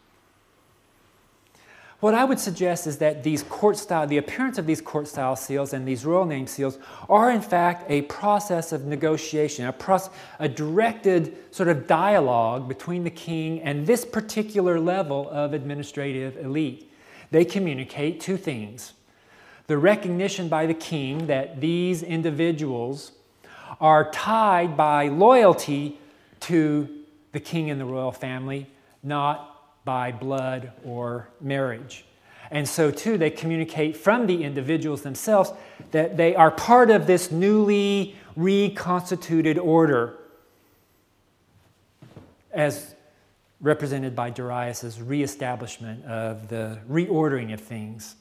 What I would suggest is that these court-style, the appearance of these court-style seals and these royal name seals are in fact a process of negotiation, a, process, a directed sort of dialogue between the king and this particular level of administrative elite. They communicate two things: the recognition by the king that these individuals are tied by loyalty to the king and the royal family, not by blood or marriage. And so, too, they communicate from the individuals themselves that they are part of this newly reconstituted order, as represented by Darius's reestablishment of the reordering of things.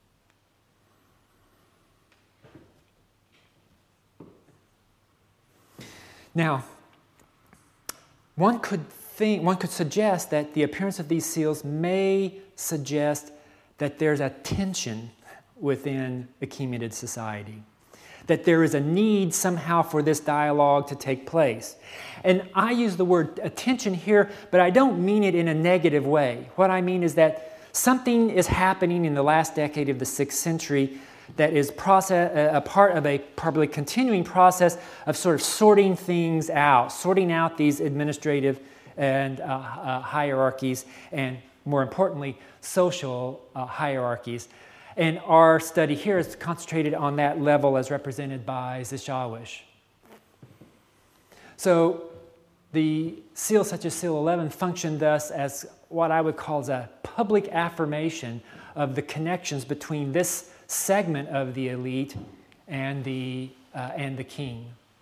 Now, one could think, one could suggest that the appearance of these seals may suggest that there's a tension within Achaemenid society, that there is a need somehow for this dialogue to take place. And I use the word attention here, but I don't mean it in a negative way. What I mean is that something is happening in the last decade of the sixth century that is process, a part of a probably continuing process of sort of sorting things out, sorting out these administrative and uh, uh, hierarchies, and more importantly, social uh, hierarchies. And our study here is concentrated on that level as represented by Zishawish. So the seal such as seal eleven functioned thus as what I would call as a public affirmation of the connections between this segment of the elite and the, uh, and the king.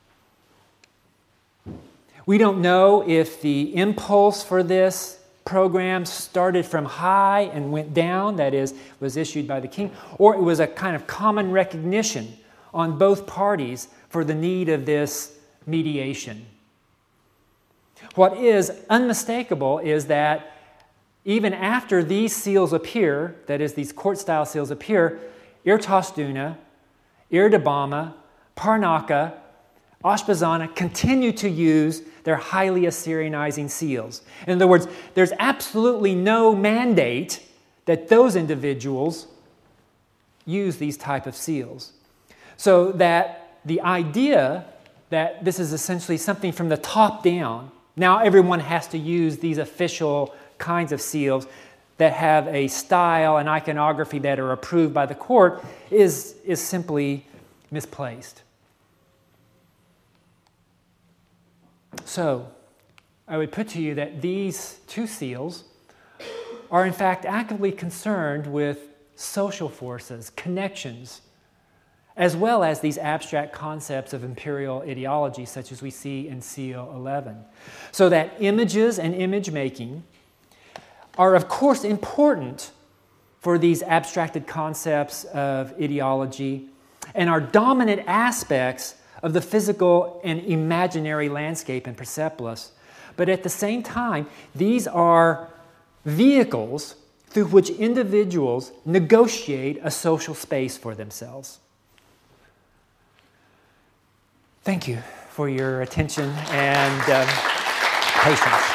We don't know if the impulse for this program started from high and went down, that is, was issued by the king, or it was a kind of common recognition on both parties for the need of this mediation. What is unmistakable is that even after these seals appear, that is, these court-style seals appear, Irtosduna, Irdabama, Parnaka, Ashbazana continue to use their highly Assyrianizing seals. In other words, there's absolutely no mandate that those individuals use these type of seals. So that the idea that this is essentially something from the top down, now everyone has to use these official kinds of seals that have a style and iconography that are approved by the court, is, is simply misplaced. So, I would put to you that these two seals are in fact actively concerned with social forces, connections, as well as these abstract concepts of imperial ideology, such as we see in seal eleven. So that images and image making are of course important for these abstracted concepts of ideology and are dominant aspects of the physical and imaginary landscape in Persepolis. But at the same time, these are vehicles through which individuals negotiate a social space for themselves. Thank you for your attention and um, patience.